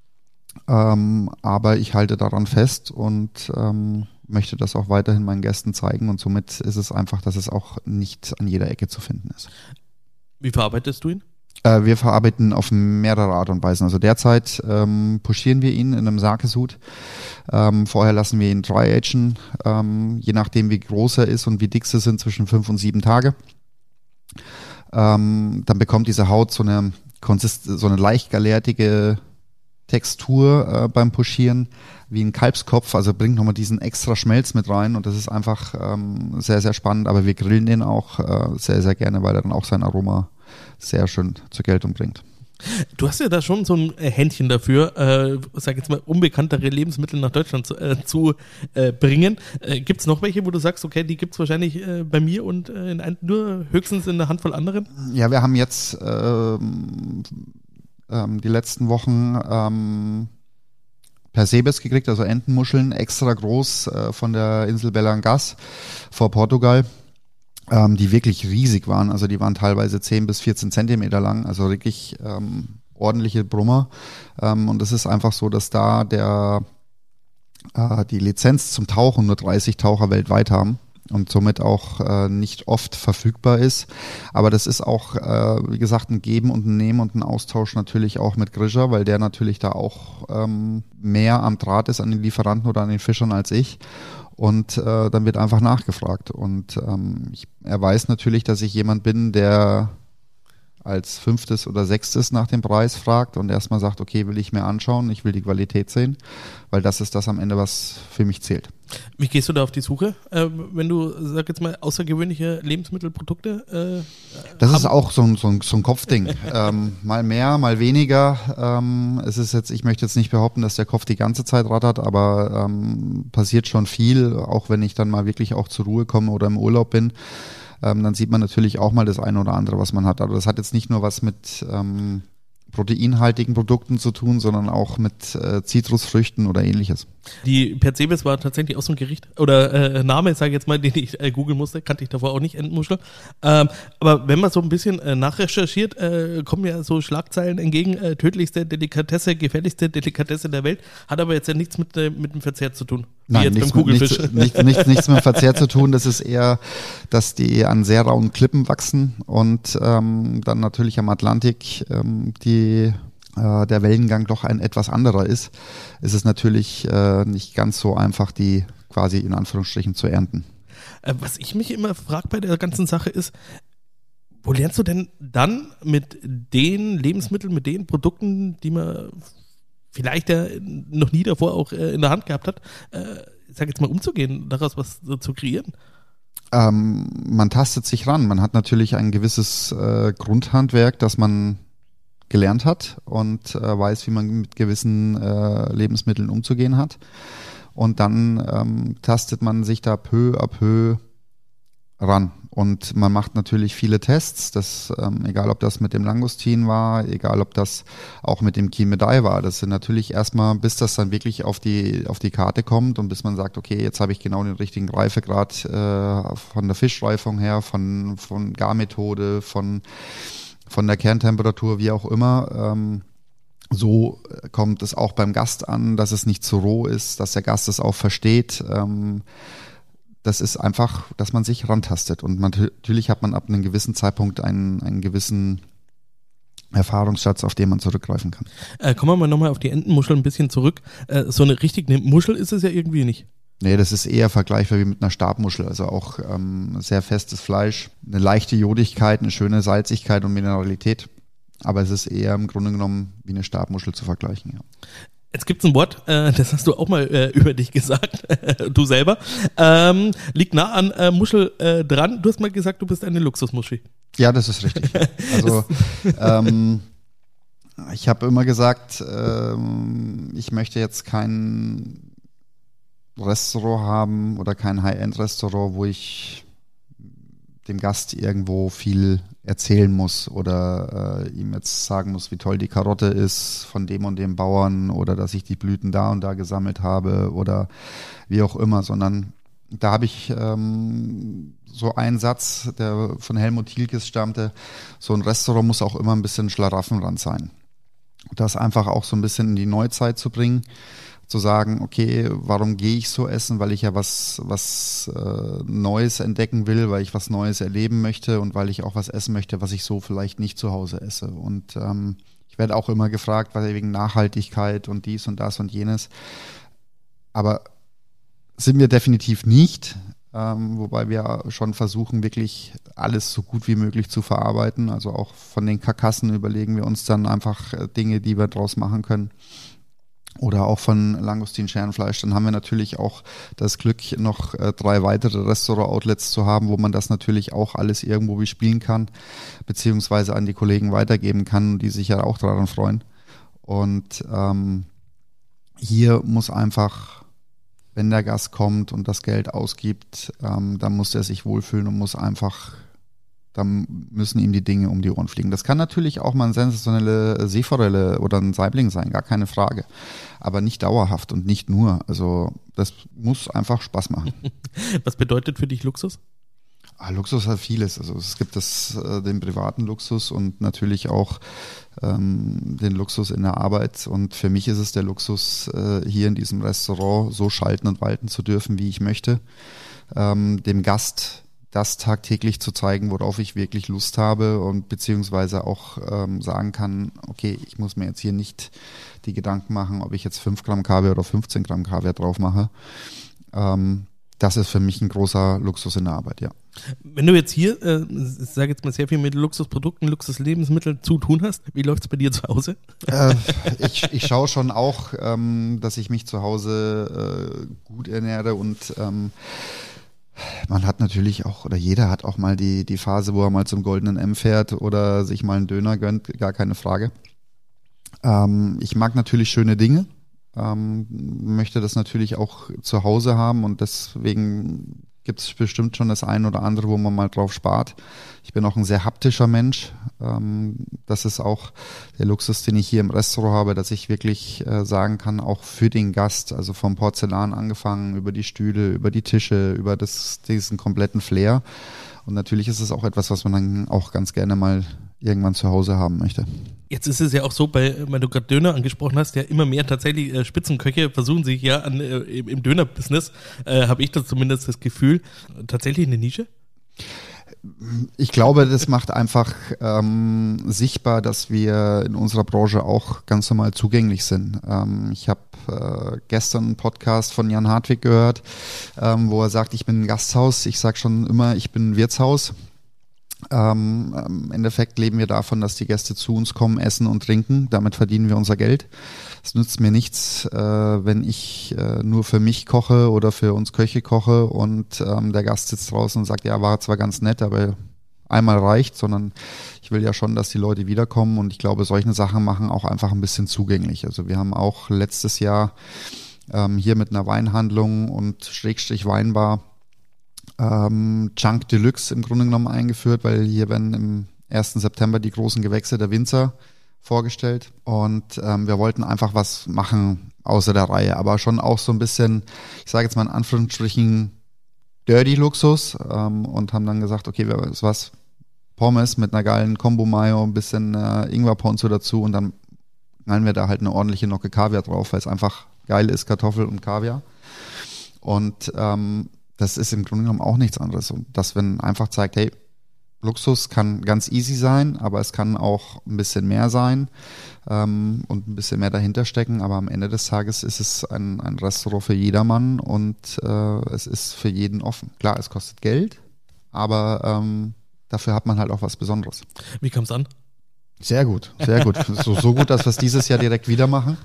Aber ich halte daran fest und möchte das auch weiterhin meinen Gästen zeigen und somit ist es einfach, dass es auch nicht an jeder Ecke zu finden ist. Wie verarbeitest du ihn? Wir verarbeiten auf mehrere Art und Weisen. Also derzeit pochieren wir ihn in einem Sake-Sud. Vorher lassen wir ihn dry-agen, je nachdem wie groß er ist und wie dick sie sind, zwischen 5 und 7 Tage. Dann bekommt diese Haut so eine leicht galärtige Textur beim Pochieren, wie ein Kalbskopf, also bringt nochmal diesen extra Schmelz mit rein und das ist einfach sehr, sehr spannend, aber wir grillen den auch sehr, sehr gerne, weil er dann auch sein Aroma sehr schön zur Geltung bringt. Du hast ja da schon so ein Händchen dafür, sag jetzt mal, unbekanntere Lebensmittel nach Deutschland zu bringen. Gibt es noch welche, wo du sagst, okay, die gibt es wahrscheinlich bei mir und nur höchstens in einer Handvoll anderen? Ja, wir haben jetzt die letzten Wochen Percebes gekriegt, also Entenmuscheln, extra groß von der Insel Belangas vor Portugal, die wirklich riesig waren. Also die waren teilweise 10 bis 14 Zentimeter lang, also wirklich ordentliche Brummer. Und es ist einfach so, dass da die Lizenz zum Tauchen nur 30 Taucher weltweit haben und somit auch nicht oft verfügbar ist. Aber das ist auch, wie gesagt, ein Geben und ein Nehmen und ein Austausch natürlich auch mit Grisha, weil der natürlich da auch mehr am Draht ist an den Lieferanten oder an den Fischern als ich. Und dann wird einfach nachgefragt. Und er weiß natürlich, dass ich jemand bin, der als 5. oder 6. nach dem Preis fragt und erstmal sagt, okay, will ich mir anschauen, ich will die Qualität sehen, weil das ist das am Ende, was für mich zählt. Wie gehst du da auf die Suche, wenn du, sag jetzt mal, außergewöhnliche Lebensmittelprodukte das ist auch so ein Kopfding. Mal mehr, mal weniger. Es ist jetzt, ich möchte jetzt nicht behaupten, dass der Kopf die ganze Zeit rattert, aber passiert schon viel, auch wenn ich dann mal wirklich auch zur Ruhe komme oder im Urlaub bin. Dann sieht man natürlich auch mal das eine oder andere, was man hat. Aber das hat jetzt nicht nur was mit proteinhaltigen Produkten zu tun, sondern auch mit Zitrusfrüchten oder ähnliches. Die Percebes war tatsächlich auch so ein Gericht oder Name, sage ich jetzt mal, den ich googeln musste, kannte ich davor auch nicht, Entenmuschel. Aber wenn man so ein bisschen nachrecherchiert, kommen ja so Schlagzeilen entgegen, tödlichste Delikatesse, gefährlichste Delikatesse der Welt, hat aber jetzt ja nichts mit dem Verzehr zu tun. Nein, jetzt beim Kugelfisch. Nichts mit dem Verzehr zu tun, das ist eher, dass die an sehr rauen Klippen wachsen und dann natürlich am Atlantik der Wellengang doch ein etwas anderer ist, ist es natürlich nicht ganz so einfach, die quasi in Anführungsstrichen zu ernten. Was ich mich immer frage bei der ganzen Sache ist, wo lernst du denn dann mit den Lebensmitteln, mit den Produkten, die man vielleicht noch nie davor auch in der Hand gehabt hat, ich sage jetzt mal, umzugehen, daraus was zu kreieren? Man tastet sich ran. Man hat natürlich ein gewisses Grundhandwerk, das man gelernt hat und weiß, wie man mit gewissen Lebensmitteln umzugehen hat. Und dann tastet man sich da peu à peu ran. Und man macht natürlich viele Tests, egal ob das mit dem Langustin war, egal ob das auch mit dem Chimedai war. Das sind natürlich erstmal, bis das dann wirklich auf die Karte kommt und bis man sagt, okay, jetzt habe ich genau den richtigen Reifegrad von der Fischreifung her, von Garmethode, von der Kerntemperatur, wie auch immer. So kommt es auch beim Gast an, dass es nicht zu roh ist, dass der Gast es auch versteht. Das ist einfach, dass man sich rantastet. Und natürlich hat man ab einem gewissen Zeitpunkt einen gewissen Erfahrungsschatz, auf den man zurückgreifen kann. Kommen wir mal nochmal auf die Entenmuschel ein bisschen zurück. So eine richtige Muschel ist es ja irgendwie nicht. Nee, das ist eher vergleichbar wie mit einer Stabmuschel. Also auch sehr festes Fleisch, eine leichte Jodigkeit, eine schöne Salzigkeit und Mineralität. Aber es ist eher im Grunde genommen wie eine Stabmuschel zu vergleichen, ja. Jetzt gibt's ein Wort, das hast du auch mal über dich gesagt, du selber. Liegt nah an Muschel dran. Du hast mal gesagt, du bist eine Luxusmuschi. Ja, das ist richtig. Also ich habe immer gesagt, ich möchte jetzt kein Restaurant haben oder kein High-End-Restaurant, wo ich dem Gast irgendwo viel erzählen muss oder ihm jetzt sagen muss, wie toll die Karotte ist von dem und dem Bauern oder dass ich die Blüten da und da gesammelt habe oder wie auch immer, sondern da habe ich so einen Satz, der von Helmut Thielkes stammte, so ein Restaurant muss auch immer ein bisschen Schlaraffenland sein. Das einfach auch so ein bisschen in die Neuzeit zu bringen, zu sagen, okay, warum gehe ich so essen? Weil ich ja was Neues entdecken will, weil ich was Neues erleben möchte und weil ich auch was essen möchte, was ich so vielleicht nicht zu Hause esse. Und ich werde auch immer gefragt, weil wegen Nachhaltigkeit und dies und das und jenes. Aber sind wir definitiv nicht, wobei wir schon versuchen, wirklich alles so gut wie möglich zu verarbeiten. Also auch von den Karkassen überlegen wir uns dann einfach Dinge, die wir draus machen können. Oder auch von Langustin-Scherenfleisch. Dann haben wir natürlich auch das Glück, noch 3 weitere Restaurant-Outlets zu haben, wo man das natürlich auch alles irgendwo bespielen kann, beziehungsweise an die Kollegen weitergeben kann, die sich ja auch daran freuen. Und hier muss einfach, wenn der Gast kommt und das Geld ausgibt, dann muss er sich wohlfühlen und muss einfach, dann müssen ihm die Dinge um die Ohren fliegen. Das kann natürlich auch mal eine sensationelle Seeforelle oder ein Saibling sein, gar keine Frage. Aber nicht dauerhaft und nicht nur. Also das muss einfach Spaß machen. Was bedeutet für dich Luxus? Luxus hat vieles. Also es gibt den privaten Luxus und natürlich auch den Luxus in der Arbeit. Und für mich ist es der Luxus, hier in diesem Restaurant so schalten und walten zu dürfen, wie ich möchte. Dem Gast das tagtäglich zu zeigen, worauf ich wirklich Lust habe und beziehungsweise auch sagen kann, okay, ich muss mir jetzt hier nicht die Gedanken machen, ob ich jetzt 5 Gramm Kaviar oder 15 Gramm Kaviar drauf mache. Das ist für mich ein großer Luxus in der Arbeit, ja. Wenn du jetzt hier, ich sage jetzt mal, sehr viel mit Luxusprodukten, Luxuslebensmitteln zu tun hast, wie läuft es bei dir zu Hause? Ich schaue schon auch, dass ich mich zu Hause gut ernähre und man hat natürlich auch, oder jeder hat auch mal die Phase, wo er mal zum goldenen M fährt oder sich mal einen Döner gönnt, gar keine Frage. Ich mag natürlich schöne Dinge, möchte das natürlich auch zu Hause haben und deswegen gibt es bestimmt schon das ein oder andere, wo man mal drauf spart. Ich bin auch ein sehr haptischer Mensch. Das ist auch der Luxus, den ich hier im Restaurant habe, dass ich wirklich sagen kann, auch für den Gast, also vom Porzellan angefangen, über die Stühle, über die Tische, über diesen kompletten Flair. Und natürlich ist es auch etwas, was man dann auch ganz gerne mal irgendwann zu Hause haben möchte. Jetzt ist es ja auch so, weil du gerade Döner angesprochen hast, ja immer mehr tatsächlich Spitzenköche versuchen sich ja im Döner-Business, habe ich das zumindest das Gefühl, tatsächlich eine Nische? Ich glaube, das macht einfach sichtbar, dass wir in unserer Branche auch ganz normal zugänglich sind. Ich habe gestern einen Podcast von Jan Hartwig gehört, wo er sagt, ich bin ein Gasthaus. Ich sage schon immer, ich bin ein Wirtshaus. Im Endeffekt leben wir davon, dass die Gäste zu uns kommen, essen und trinken. Damit verdienen wir unser Geld. Es nützt mir nichts, wenn ich nur für mich koche oder für uns Köche koche und der Gast sitzt draußen und sagt, ja, war zwar ganz nett, aber einmal reicht, sondern ich will ja schon, dass die Leute wiederkommen und ich glaube, solche Sachen machen auch einfach ein bisschen zugänglich. Also wir haben auch letztes Jahr hier mit einer Weinhandlung und Schrägstrich Weinbar Chunk Deluxe im Grunde genommen eingeführt, weil hier werden im 1. September die großen Gewächse der Winzer vorgestellt und wir wollten einfach was machen außer der Reihe, aber schon auch so ein bisschen, ich sage jetzt mal in Anführungsstrichen, Dirty Luxus und haben dann gesagt, okay, was Pommes mit einer geilen Combo-Mayo, ein bisschen Ingwer-Ponzu dazu und dann knallen wir da halt eine ordentliche Nocke Kaviar drauf, weil es einfach geil ist, Kartoffel und Kaviar und das ist im Grunde genommen auch nichts anderes. Und dass man einfach zeigt, hey, Luxus kann ganz easy sein, aber es kann auch ein bisschen mehr sein und ein bisschen mehr dahinter stecken. Aber am Ende des Tages ist es ein Restaurant für jedermann und es ist für jeden offen. Klar, es kostet Geld, aber dafür hat man halt auch was Besonderes. Wie kam es an? Sehr gut, sehr gut. So gut, dass wir es dieses Jahr direkt wieder machen.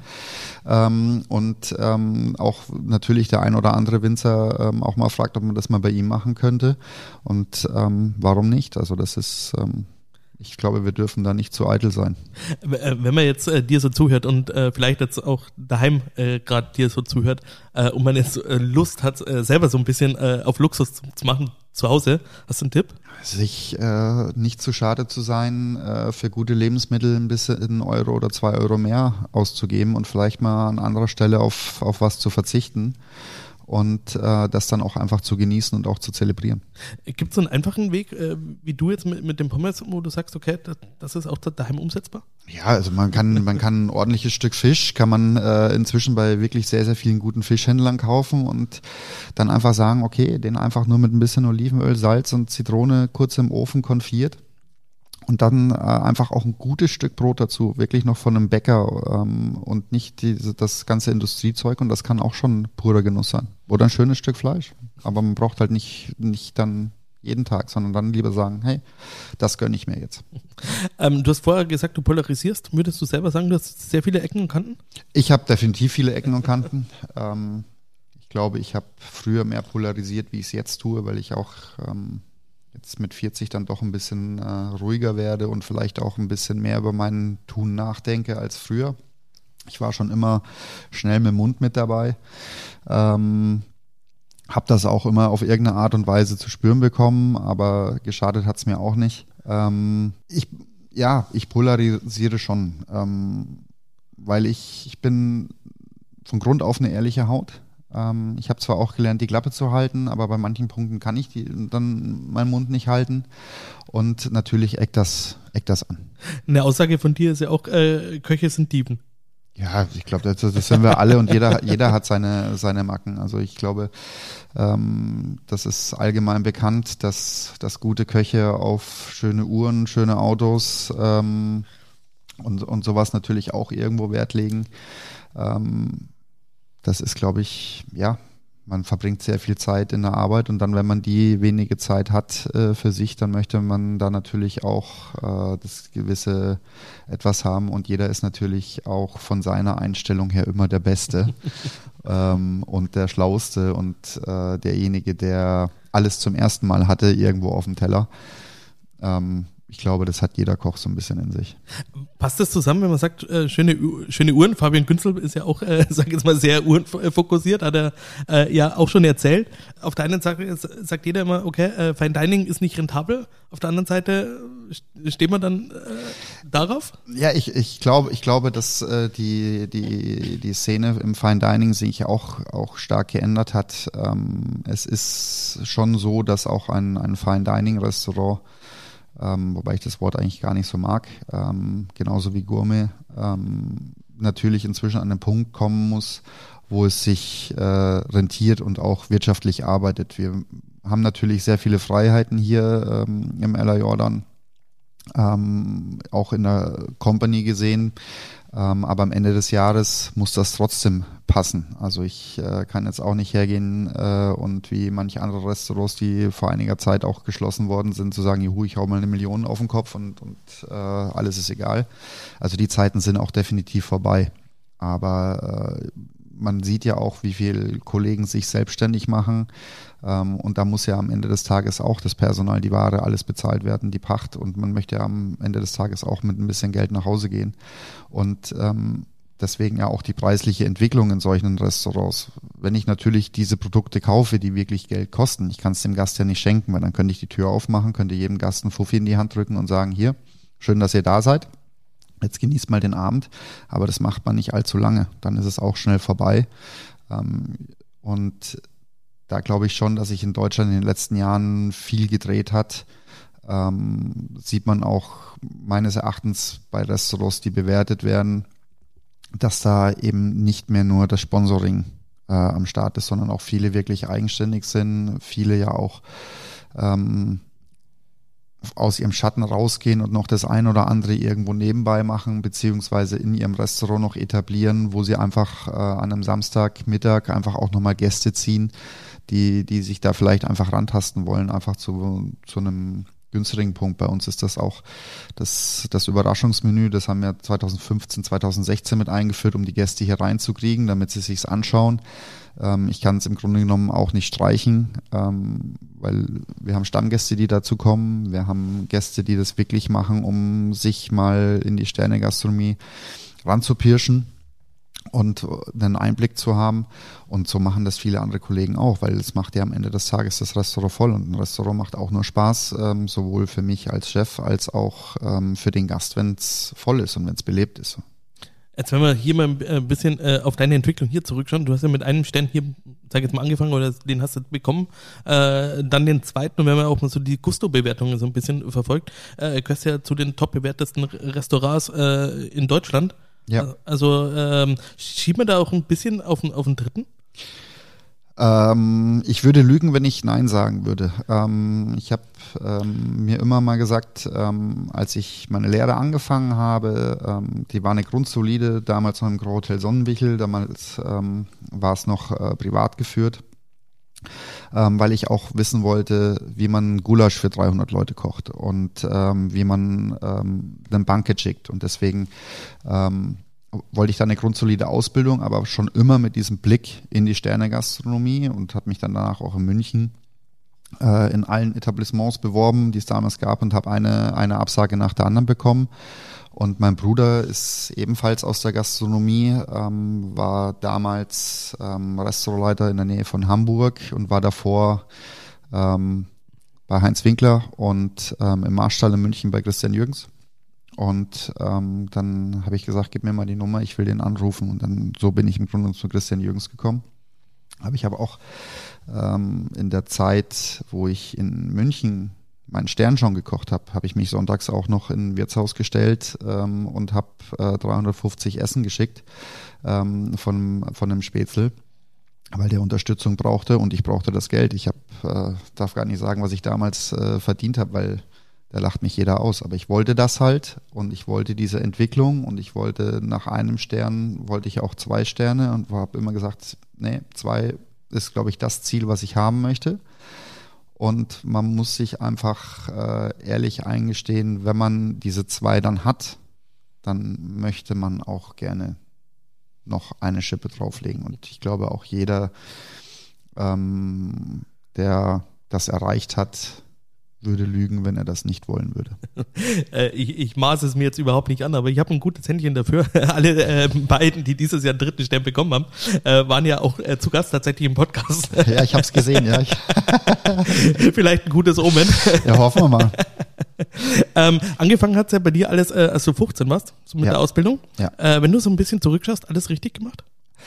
Und auch natürlich der ein oder andere Winzer auch mal fragt, ob man das mal bei ihm machen könnte. Und warum nicht? Also das ist, ich glaube, wir dürfen da nicht zu eitel sein. Wenn man jetzt dir so zuhört und vielleicht jetzt auch daheim gerade dir so zuhört und man jetzt Lust hat, selber so ein bisschen auf Luxus zu machen zu Hause, hast du einen Tipp? Sich nicht zu schade zu sein, für gute Lebensmittel ein bisschen 1 Euro oder 2 Euro mehr auszugeben und vielleicht mal an anderer Stelle auf was zu verzichten und das dann auch einfach zu genießen und auch zu zelebrieren. Gibt es so einen einfachen Weg, wie du jetzt mit dem Pommes, wo du sagst, okay, das ist auch daheim umsetzbar? Ja, also man kann ein ordentliches Stück Fisch, kann man inzwischen bei wirklich sehr, sehr vielen guten Fischhändlern kaufen und dann einfach sagen, okay, den einfach nur mit ein bisschen Olivenöl, Salz und Zitrone kurz im Ofen konfiert. Und dann einfach auch ein gutes Stück Brot dazu, wirklich noch von einem Bäcker und nicht das ganze Industriezeug. Und das kann auch schon purer Genuss sein. Oder ein schönes Stück Fleisch. Aber man braucht halt nicht dann jeden Tag, sondern dann lieber sagen, hey, das gönne ich mir jetzt. Du hast vorher gesagt, du polarisierst. Würdest du selber sagen, du hast sehr viele Ecken und Kanten? Ich habe definitiv viele Ecken und Kanten. Ich glaube, ich habe früher mehr polarisiert, wie ich es jetzt tue, weil ich auch jetzt mit 40 dann doch ein bisschen ruhiger werde und vielleicht auch ein bisschen mehr über mein Tun nachdenke als früher. Ich war schon immer schnell mit dem Mund mit dabei. Habe das auch immer auf irgendeine Art und Weise zu spüren bekommen, aber geschadet hat es mir auch nicht. Ich polarisiere schon, weil ich bin von Grund auf eine ehrliche Haut. Ich habe zwar auch gelernt, die Klappe zu halten, aber bei manchen Punkten kann ich dann meinen Mund nicht halten und natürlich eckt das an. Eine Aussage von dir ist ja auch, Köche sind Dieven. Ja, ich glaube, das sind wir alle und jeder hat seine Macken. Also ich glaube, das ist allgemein bekannt, dass gute Köche auf schöne Uhren, schöne Autos und sowas natürlich auch irgendwo Wert legen. Das ist, glaube ich, man verbringt sehr viel Zeit in der Arbeit und dann, wenn man die wenige Zeit hat für sich, dann möchte man da natürlich auch das gewisse etwas haben und jeder ist natürlich auch von seiner Einstellung her immer der Beste und der Schlauste und derjenige, der alles zum ersten Mal hatte irgendwo auf dem Teller. Ich glaube, das hat jeder Koch so ein bisschen in sich. Passt das zusammen, wenn man sagt, schöne Uhren? Fabian Günzel ist ja auch, sag ich jetzt mal, sehr uhrenfokussiert, hat er ja auch schon erzählt. Auf der einen Seite sagt jeder immer, okay, Fine Dining ist nicht rentabel. Auf der anderen Seite steht man dann darauf? Ja, ich glaube, dass die Szene im Fine Dining sich auch stark geändert hat. Es ist schon so, dass auch ein Fine Dining Restaurant, wobei ich das Wort eigentlich gar nicht so mag, genauso wie Gourmet, natürlich inzwischen an den Punkt kommen muss, wo es sich rentiert und auch wirtschaftlich arbeitet. Wir haben natürlich sehr viele Freiheiten hier im Eller Jordan, auch in der Company gesehen. Aber am Ende des Jahres muss das trotzdem passen. Also ich kann jetzt auch nicht hergehen und wie manche andere Restaurants, die vor einiger Zeit auch geschlossen worden sind, zu sagen, juhu, ich hau mal 1 Million auf den Kopf und alles ist egal. Also die Zeiten sind auch definitiv vorbei. Aber man sieht ja auch, wie viele Kollegen sich selbstständig machen. Und da muss ja am Ende des Tages auch das Personal, die Ware, alles bezahlt werden, die Pacht. Und man möchte ja am Ende des Tages auch mit ein bisschen Geld nach Hause gehen. Und deswegen ja auch die preisliche Entwicklung in solchen Restaurants. Wenn ich natürlich diese Produkte kaufe, die wirklich Geld kosten, ich kann es dem Gast ja nicht schenken, weil dann könnte ich die Tür aufmachen, könnte jedem Gast einen Fuffi in die Hand drücken und sagen, hier, schön, dass ihr da seid. Jetzt genießt mal den Abend, aber das macht man nicht allzu lange. Dann ist es auch schnell vorbei. Und da glaube ich schon, dass sich in Deutschland in den letzten Jahren viel gedreht hat. Sieht man auch meines Erachtens bei Restaurants, die bewertet werden, dass da eben nicht mehr nur das Sponsoring am Start ist, sondern auch viele wirklich eigenständig sind, viele ja auch aus ihrem Schatten rausgehen und noch das ein oder andere irgendwo nebenbei machen, beziehungsweise in ihrem Restaurant noch etablieren, wo sie einfach an einem Samstagmittag einfach auch nochmal Gäste ziehen, die sich da vielleicht einfach rantasten wollen, einfach zu einem günstigen Punkt. Bei uns ist das auch das Überraschungsmenü, das haben wir 2015, 2016 mit eingeführt, um die Gäste hier reinzukriegen, damit sie sich's anschauen. Ich kann es im Grunde genommen auch nicht streichen, weil wir haben Stammgäste, die dazu kommen. Wir haben Gäste, die das wirklich machen, um sich mal in die Sternegastronomie ranzupirschen und einen Einblick zu haben. Und so machen das viele andere Kollegen auch, weil es macht ja am Ende des Tages das Restaurant voll. Und ein Restaurant macht auch nur Spaß, sowohl für mich als Chef als auch für den Gast, wenn es voll ist und wenn es belebt ist. Jetzt wenn wir hier mal ein bisschen auf deine Entwicklung hier zurückschauen, du hast ja mit einem Stern hier, sag jetzt mal, angefangen oder den hast du bekommen, dann den zweiten und wenn man auch mal so die Gusto-Bewertungen so ein bisschen verfolgt, gehörst ja zu den top bewertesten Restaurants in Deutschland. Ja. Also schieben wir da auch ein bisschen auf den dritten? Ich würde lügen, wenn ich Nein sagen würde. Ich habe mir immer mal gesagt, als ich meine Lehre angefangen habe, die war eine grundsolide, damals noch im Hotel Sonnenwichel, damals war es noch privat geführt, weil ich auch wissen wollte, wie man Gulasch für 300 Leute kocht und wie man einen Banquet schickt. Und deswegen wollte ich da eine grundsolide Ausbildung, aber schon immer mit diesem Blick in die Sternegastronomie und habe mich dann danach auch in München in allen Etablissements beworben, die es damals gab und habe eine Absage nach der anderen bekommen. Und mein Bruder ist ebenfalls aus der Gastronomie, war damals Restaurantleiter in der Nähe von Hamburg und war davor bei Heinz Winkler und im Marstall in München bei Christian Jürgens. Und dann habe ich gesagt, gib mir mal die Nummer, ich will den anrufen. Und dann so bin ich im Grunde zu Christian Jürgens gekommen. Aber ich habe auch in der Zeit, wo ich in München meinen Stern schon gekocht habe, habe ich mich sonntags auch noch in ein Wirtshaus gestellt und habe 350 Essen geschickt von einem Spätzle, weil der Unterstützung brauchte und ich brauchte das Geld. Ich darf gar nicht sagen, was ich damals verdient habe, weil da lacht mich jeder aus. Aber ich wollte das halt und ich wollte diese Entwicklung und ich wollte nach einem Stern, wollte ich auch 2 Sterne und habe immer gesagt, nee, 2 ist, glaube ich, das Ziel, was ich haben möchte. Und man muss sich einfach ehrlich eingestehen, wenn man diese 2 dann hat, dann möchte man auch gerne noch eine Schippe drauflegen. Und ich glaube auch jeder, der das erreicht hat, würde lügen, wenn er das nicht wollen würde. Ich maße es mir jetzt überhaupt nicht an, aber ich habe ein gutes Händchen dafür. Alle beiden, die dieses Jahr 3. Stern bekommen haben, waren ja auch zu Gast tatsächlich im Podcast. Ja, ich habe es gesehen, ja. Vielleicht ein gutes Omen. Ja, hoffen wir mal. Angefangen hat's ja bei dir alles, als du 15 warst, so mit der Ausbildung. Ja. Wenn du so ein bisschen zurückschaust, alles richtig gemacht?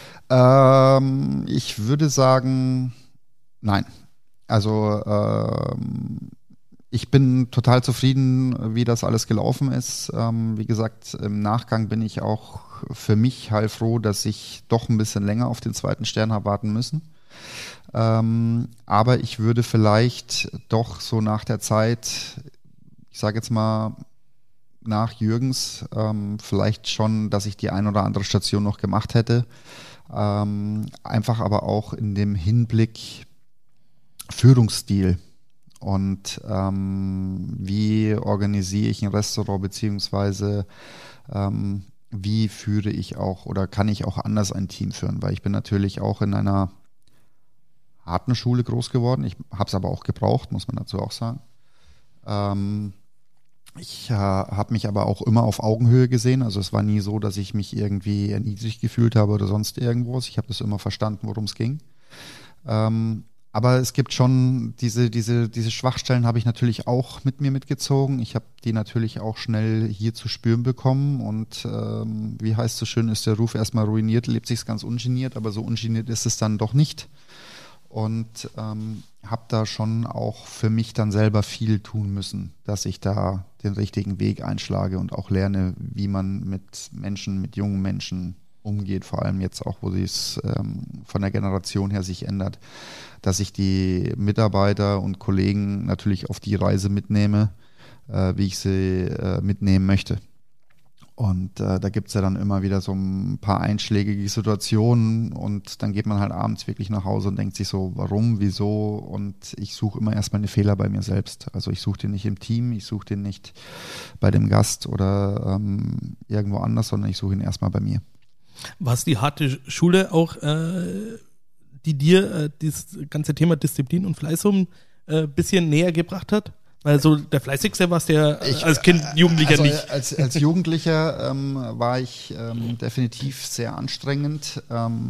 Ich würde sagen, nein. Also ich bin total zufrieden, wie das alles gelaufen ist. Wie gesagt, im Nachgang bin ich auch für mich heilfroh, dass ich doch ein bisschen länger auf den 2. Stern habe warten müssen. Aber ich würde vielleicht doch so nach der Zeit, ich sage jetzt mal nach Jürgens vielleicht schon, dass ich die ein oder andere Station noch gemacht hätte. Einfach aber auch in dem Hinblick Führungsstil und wie organisiere ich ein Restaurant, beziehungsweise wie führe ich auch oder kann ich auch anders ein Team führen, weil ich bin natürlich auch in einer harten Schule groß geworden. Ich habe es aber auch gebraucht, muss man dazu auch sagen. Ich habe mich aber auch immer auf Augenhöhe gesehen. Also es war nie so, dass ich mich irgendwie erniedrigt gefühlt habe oder sonst irgendwas. Ich habe das immer verstanden, worum es ging. Aber es gibt schon diese Schwachstellen habe ich natürlich auch mit mir mitgezogen. Ich habe die natürlich auch schnell hier zu spüren bekommen. Und wie heißt es so schön, ist der Ruf erstmal ruiniert, lebt sich's ganz ungeniert, aber so ungeniert ist es dann doch nicht. Und habe da schon auch für mich dann selber viel tun müssen, dass ich da den richtigen Weg einschlage und auch lerne, wie man mit Menschen, mit jungen Menschen umgeht, vor allem jetzt auch, wo es von der Generation her sich ändert, dass ich die Mitarbeiter und Kollegen natürlich auf die Reise mitnehme, wie ich sie mitnehmen möchte. Und da gibt's ja dann immer wieder so ein paar einschlägige Situationen und dann geht man halt abends wirklich nach Hause und denkt sich so, warum, wieso, und ich suche immer erstmal eine Fehler bei mir selbst. Also ich suche den nicht im Team, ich suche den nicht bei dem Gast oder irgendwo anders, sondern ich suche ihn erstmal bei mir. War es die harte Schule auch, die dir dieses ganze Thema Disziplin und Fleiß ein bisschen näher gebracht hat? Weil so der Fleißigste warst du ja als Kind, Jugendlicher also nicht. Als Jugendlicher war ich definitiv sehr anstrengend.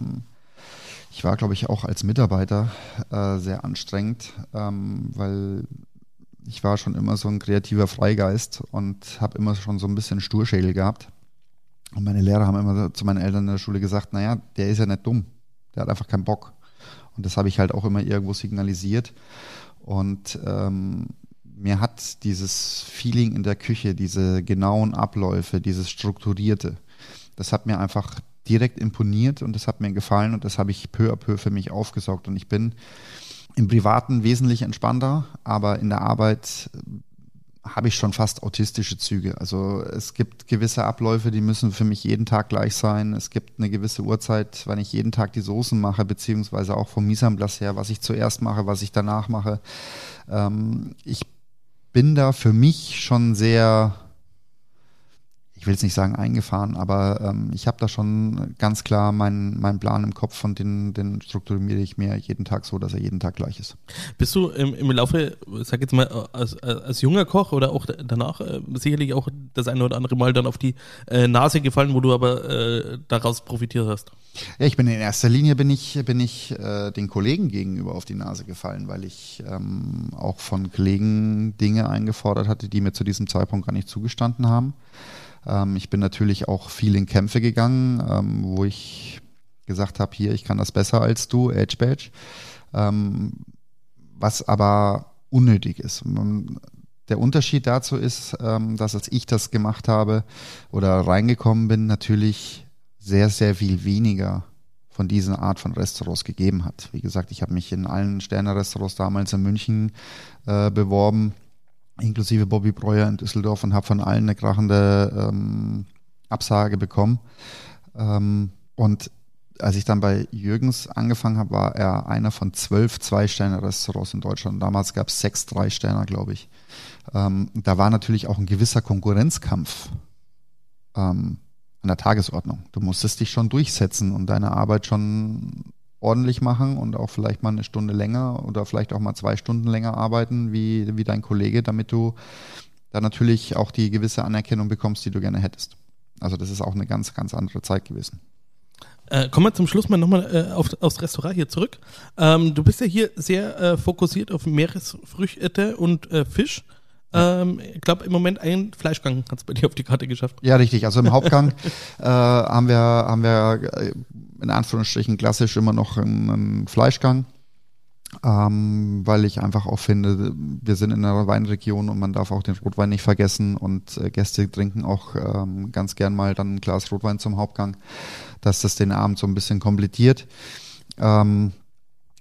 Ich war, glaube ich, auch als Mitarbeiter sehr anstrengend, weil ich war schon immer so ein kreativer Freigeist und habe immer schon so ein bisschen Sturschädel gehabt. Und meine Lehrer haben immer zu meinen Eltern in der Schule gesagt, naja, der ist ja nicht dumm, der hat einfach keinen Bock. Und das habe ich halt auch immer irgendwo signalisiert. Und mir hat dieses Feeling in der Küche, diese genauen Abläufe, dieses Strukturierte, das hat mir einfach direkt imponiert und das hat mir gefallen und das habe ich peu à peu für mich aufgesaugt. Und ich bin im Privaten wesentlich entspannter, aber in der Arbeit habe ich schon fast autistische Züge. Also es gibt gewisse Abläufe, die müssen für mich jeden Tag gleich sein. Es gibt eine gewisse Uhrzeit, wann ich jeden Tag die Soßen mache, beziehungsweise auch vom Mise en place her, was ich zuerst mache, was ich danach mache. Ich bin da für mich schon sehr, ich will es nicht sagen eingefahren, aber ich habe da schon ganz klar meinen Plan im Kopf und den strukturiere ich mir jeden Tag so, dass er jeden Tag gleich ist. Bist du im Laufe, sag jetzt mal, als junger Koch oder auch danach sicherlich auch das eine oder andere Mal dann auf die Nase gefallen, wo du aber daraus profitiert hast? Ja, ich bin in erster Linie bin ich den Kollegen gegenüber auf die Nase gefallen, weil ich auch von Kollegen Dinge eingefordert hatte, die mir zu diesem Zeitpunkt gar nicht zugestanden haben. Ich bin natürlich auch viel in Kämpfe gegangen, wo ich gesagt habe, hier, ich kann das besser als du, Edge Badge, was aber unnötig ist. Der Unterschied dazu ist, dass als ich das gemacht habe oder reingekommen bin, natürlich sehr, sehr viel weniger von dieser Art von Restaurants gegeben hat. Wie gesagt, ich habe mich in allen Sterne-Restaurants damals in München beworben, inklusive Bobby Breuer in Düsseldorf, und habe von allen eine krachende Absage bekommen. Und als ich dann bei Jürgens angefangen habe, war er einer von 12 2-Sterne-Restaurants in Deutschland. Damals gab es 6 3-Sterner, glaube ich. Da war natürlich auch ein gewisser Konkurrenzkampf an der Tagesordnung. Du musstest dich schon durchsetzen und deine Arbeit schon ordentlich machen und auch vielleicht mal eine Stunde länger oder vielleicht auch mal 2 Stunden länger arbeiten wie dein Kollege, damit du da natürlich auch die gewisse Anerkennung bekommst, die du gerne hättest. Also das ist auch eine ganz, ganz andere Zeit gewesen. Kommen wir zum Schluss mal nochmal aufs Restaurant hier zurück. Du bist ja hier sehr fokussiert auf Meeresfrüchte und Fisch. Ich glaube, im Moment ein Fleischgang hat es bei dir auf die Karte geschafft. Ja, richtig. Also im Hauptgang haben wir in Anführungsstrichen klassisch immer noch einen Fleischgang, weil ich einfach auch finde, wir sind in einer Weinregion und man darf auch den Rotwein nicht vergessen und Gäste trinken auch ganz gern mal dann ein Glas Rotwein zum Hauptgang, dass das den Abend so ein bisschen komplettiert.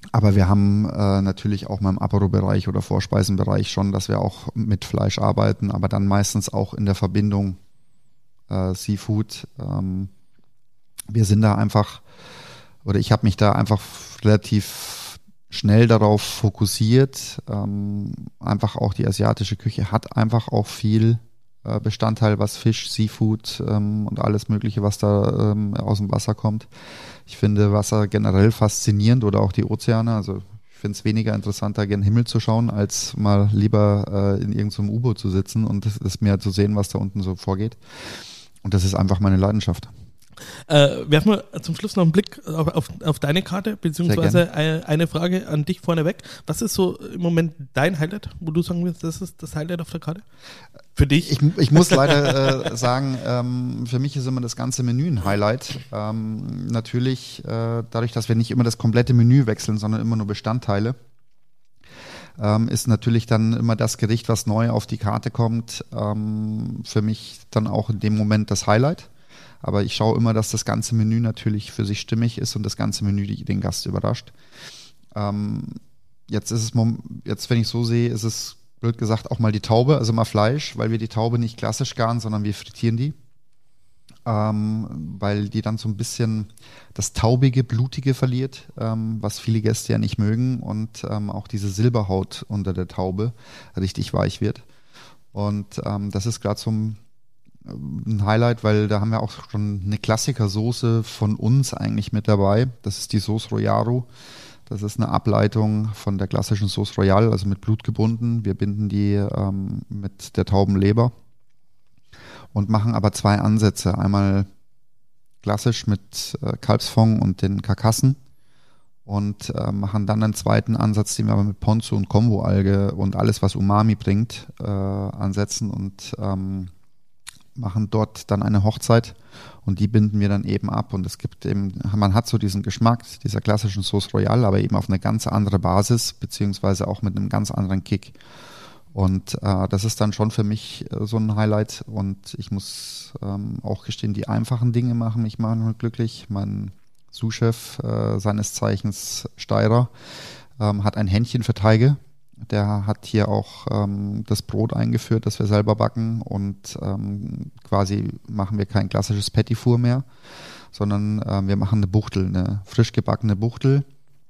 Aber wir haben natürlich auch mal im Apero-Bereich oder Vorspeisenbereich schon, dass wir auch mit Fleisch arbeiten, aber dann meistens auch in der Verbindung Seafood. Wir sind da einfach, oder ich habe mich da einfach relativ schnell darauf fokussiert. Einfach auch die asiatische Küche hat einfach auch viel Bestandteil, was Fisch, Seafood und alles Mögliche, was da aus dem Wasser kommt. Ich finde Wasser generell faszinierend oder auch die Ozeane. Also ich finde es weniger interessant, da gen Himmel zu schauen, als mal lieber in irgendeinem U-Boot zu sitzen und das Meer zu sehen, was da unten so vorgeht. Und das ist einfach meine Leidenschaft. Werfen wir zum Schluss noch einen Blick auf deine Karte, beziehungsweise eine Frage an dich vorneweg. Was ist so im Moment dein Highlight, wo du sagen willst, das ist das Highlight auf der Karte? Für dich? Ich muss leider sagen, für mich ist immer das ganze Menü ein Highlight. Natürlich, dadurch, dass wir nicht immer das komplette Menü wechseln, sondern immer nur Bestandteile, ist natürlich dann immer das Gericht, was neu auf die Karte kommt, für mich dann auch in dem Moment das Highlight. Aber ich schaue immer, dass das ganze Menü natürlich für sich stimmig ist und das ganze Menü den Gast überrascht. Jetzt, wenn ich so sehe, ist es, blöd gesagt, auch mal die Taube, also mal Fleisch, weil wir die Taube nicht klassisch garen, sondern wir frittieren die. Weil die dann so ein bisschen das Taubige, Blutige verliert, was viele Gäste ja nicht mögen und auch diese Silberhaut unter der Taube richtig weich wird. Und das ist gerade so ein Highlight, weil da haben wir auch schon eine Klassikersoße von uns eigentlich mit dabei. Das ist die Sauce Royaro. Das ist eine Ableitung von der klassischen Sauce Royale, also mit Blut gebunden. Wir binden die mit der Taubenleber und machen aber 2 Ansätze. Einmal klassisch mit Kalbsfond und den Karkassen und machen dann einen zweiten Ansatz, den wir aber mit Ponzu und Kombu-Alge und alles, was Umami bringt, ansetzen und machen dort dann eine Hochzeit und die binden wir dann eben ab und es gibt eben, man hat so diesen Geschmack dieser klassischen Sauce Royale, aber eben auf eine ganz andere Basis, beziehungsweise auch mit einem ganz anderen Kick. Und das ist dann schon für mich so ein Highlight und ich muss auch gestehen, die einfachen Dinge machen mich manchmal glücklich. Mein Sous-Chef, seines Zeichens Steirer, hat ein Händchen für Teige. Der hat hier auch das Brot eingeführt, das wir selber backen und quasi machen wir kein klassisches Petit Four mehr, sondern wir machen eine Buchtel, eine frisch gebackene Buchtel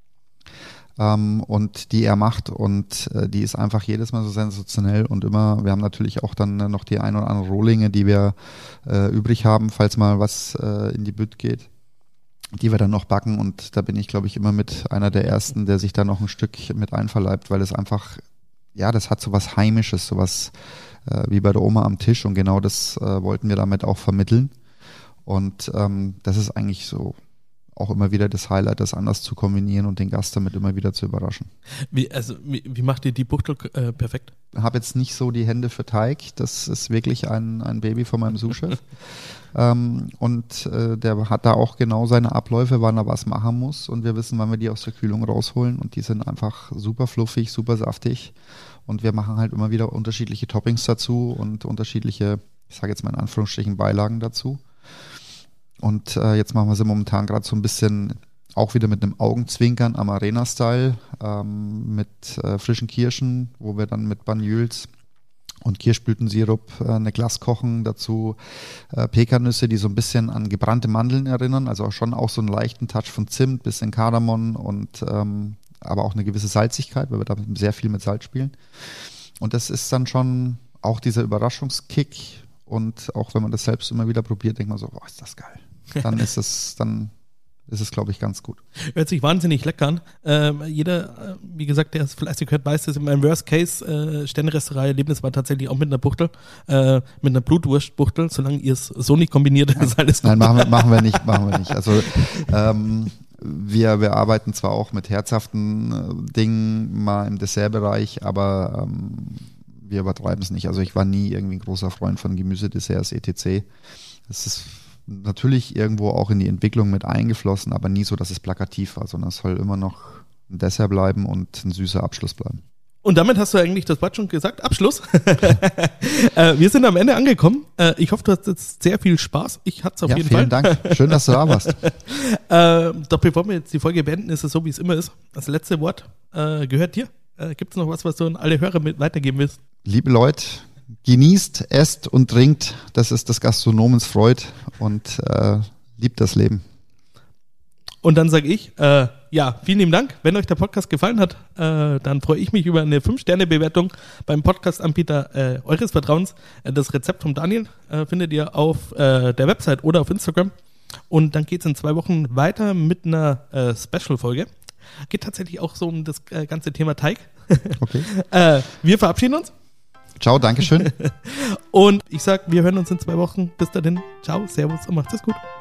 und die er macht und die ist einfach jedes Mal so sensationell und immer, wir haben natürlich auch dann noch die ein oder andere Rohlinge, die wir übrig haben, falls mal was in die Bütt geht, die wir dann noch backen und da bin ich, glaube ich, immer mit einer der Ersten, der sich da noch ein Stück mit einverleibt, weil es einfach, ja, das hat so was Heimisches, sowas wie bei der Oma am Tisch und genau das wollten wir damit auch vermitteln und das ist eigentlich so auch immer wieder das Highlight, das anders zu kombinieren und den Gast damit immer wieder zu überraschen. Wie macht ihr die Buchtel perfekt? Ich habe jetzt nicht so die Hände für Teig, das ist wirklich ein Baby von meinem Sous-Chef. Und der hat da auch genau seine Abläufe, wann er was machen muss und wir wissen, wann wir die aus der Kühlung rausholen und die sind einfach super fluffig, super saftig und wir machen halt immer wieder unterschiedliche Toppings dazu und unterschiedliche, ich sage jetzt mal in Anführungsstrichen, Beilagen dazu. Und jetzt machen wir sie momentan gerade so ein bisschen auch wieder mit einem Augenzwinkern am Arena-Style mit frischen Kirschen, wo wir dann mit Banyuls und Kirschblütensirup eine Glas kochen, dazu Pekannüsse, die so ein bisschen an gebrannte Mandeln erinnern, also schon auch so einen leichten Touch von Zimt, bisschen Kardamom und aber auch eine gewisse Salzigkeit, weil wir da sehr viel mit Salz spielen. Und das ist dann schon auch dieser Überraschungskick und auch wenn man das selbst immer wieder probiert, denkt man so, boah, ist das geil. Dann ist es, glaube ich, ganz gut. Hört sich wahnsinnig lecker an. Jeder, wie gesagt, der es fleißig hört, weiß, dass in meinem Worst-Case Sterne-Restaurant-Erlebnis war tatsächlich auch mit einer Buchtel, mit einer Blutwurst-Buchtel, solange ihr es so nicht kombiniert, ist alles gut. Nein, machen wir nicht. Also wir arbeiten zwar auch mit herzhaften Dingen mal im Dessertbereich, aber wir übertreiben es nicht. Also ich war nie irgendwie ein großer Freund von Gemüsedesserts, etc. Das ist natürlich irgendwo auch in die Entwicklung mit eingeflossen, aber nie so, dass es plakativ war, sondern es soll immer noch ein Dessert bleiben und ein süßer Abschluss bleiben. Und damit hast du eigentlich das Wort schon gesagt. Abschluss. Wir sind am Ende angekommen. Ich hoffe, du hast jetzt sehr viel Spaß. Ich hatte es auf jeden Fall. Vielen Dank. Schön, dass du da warst. Doch bevor wir jetzt die Folge beenden, ist es so, wie es immer ist. Das letzte Wort gehört dir. Gibt es noch was du an alle Hörer mit weitergeben willst? Liebe Leute, genießt, esst und trinkt. Das ist des Gastronomens Freud und liebt das Leben. Und dann sage ich, vielen lieben Dank. Wenn euch der Podcast gefallen hat, dann freue ich mich über eine 5-Sterne-Bewertung beim Podcast-Anbieter eures Vertrauens. Das Rezept von Daniel findet ihr auf der Website oder auf Instagram. Und dann geht es in 2 Wochen weiter mit einer Special-Folge. Geht tatsächlich auch so um das ganze Thema Teig. Okay. Wir verabschieden uns. Ciao, Dankeschön. Und ich sage, wir hören uns in 2 Wochen. Bis dahin, ciao, servus und macht es gut.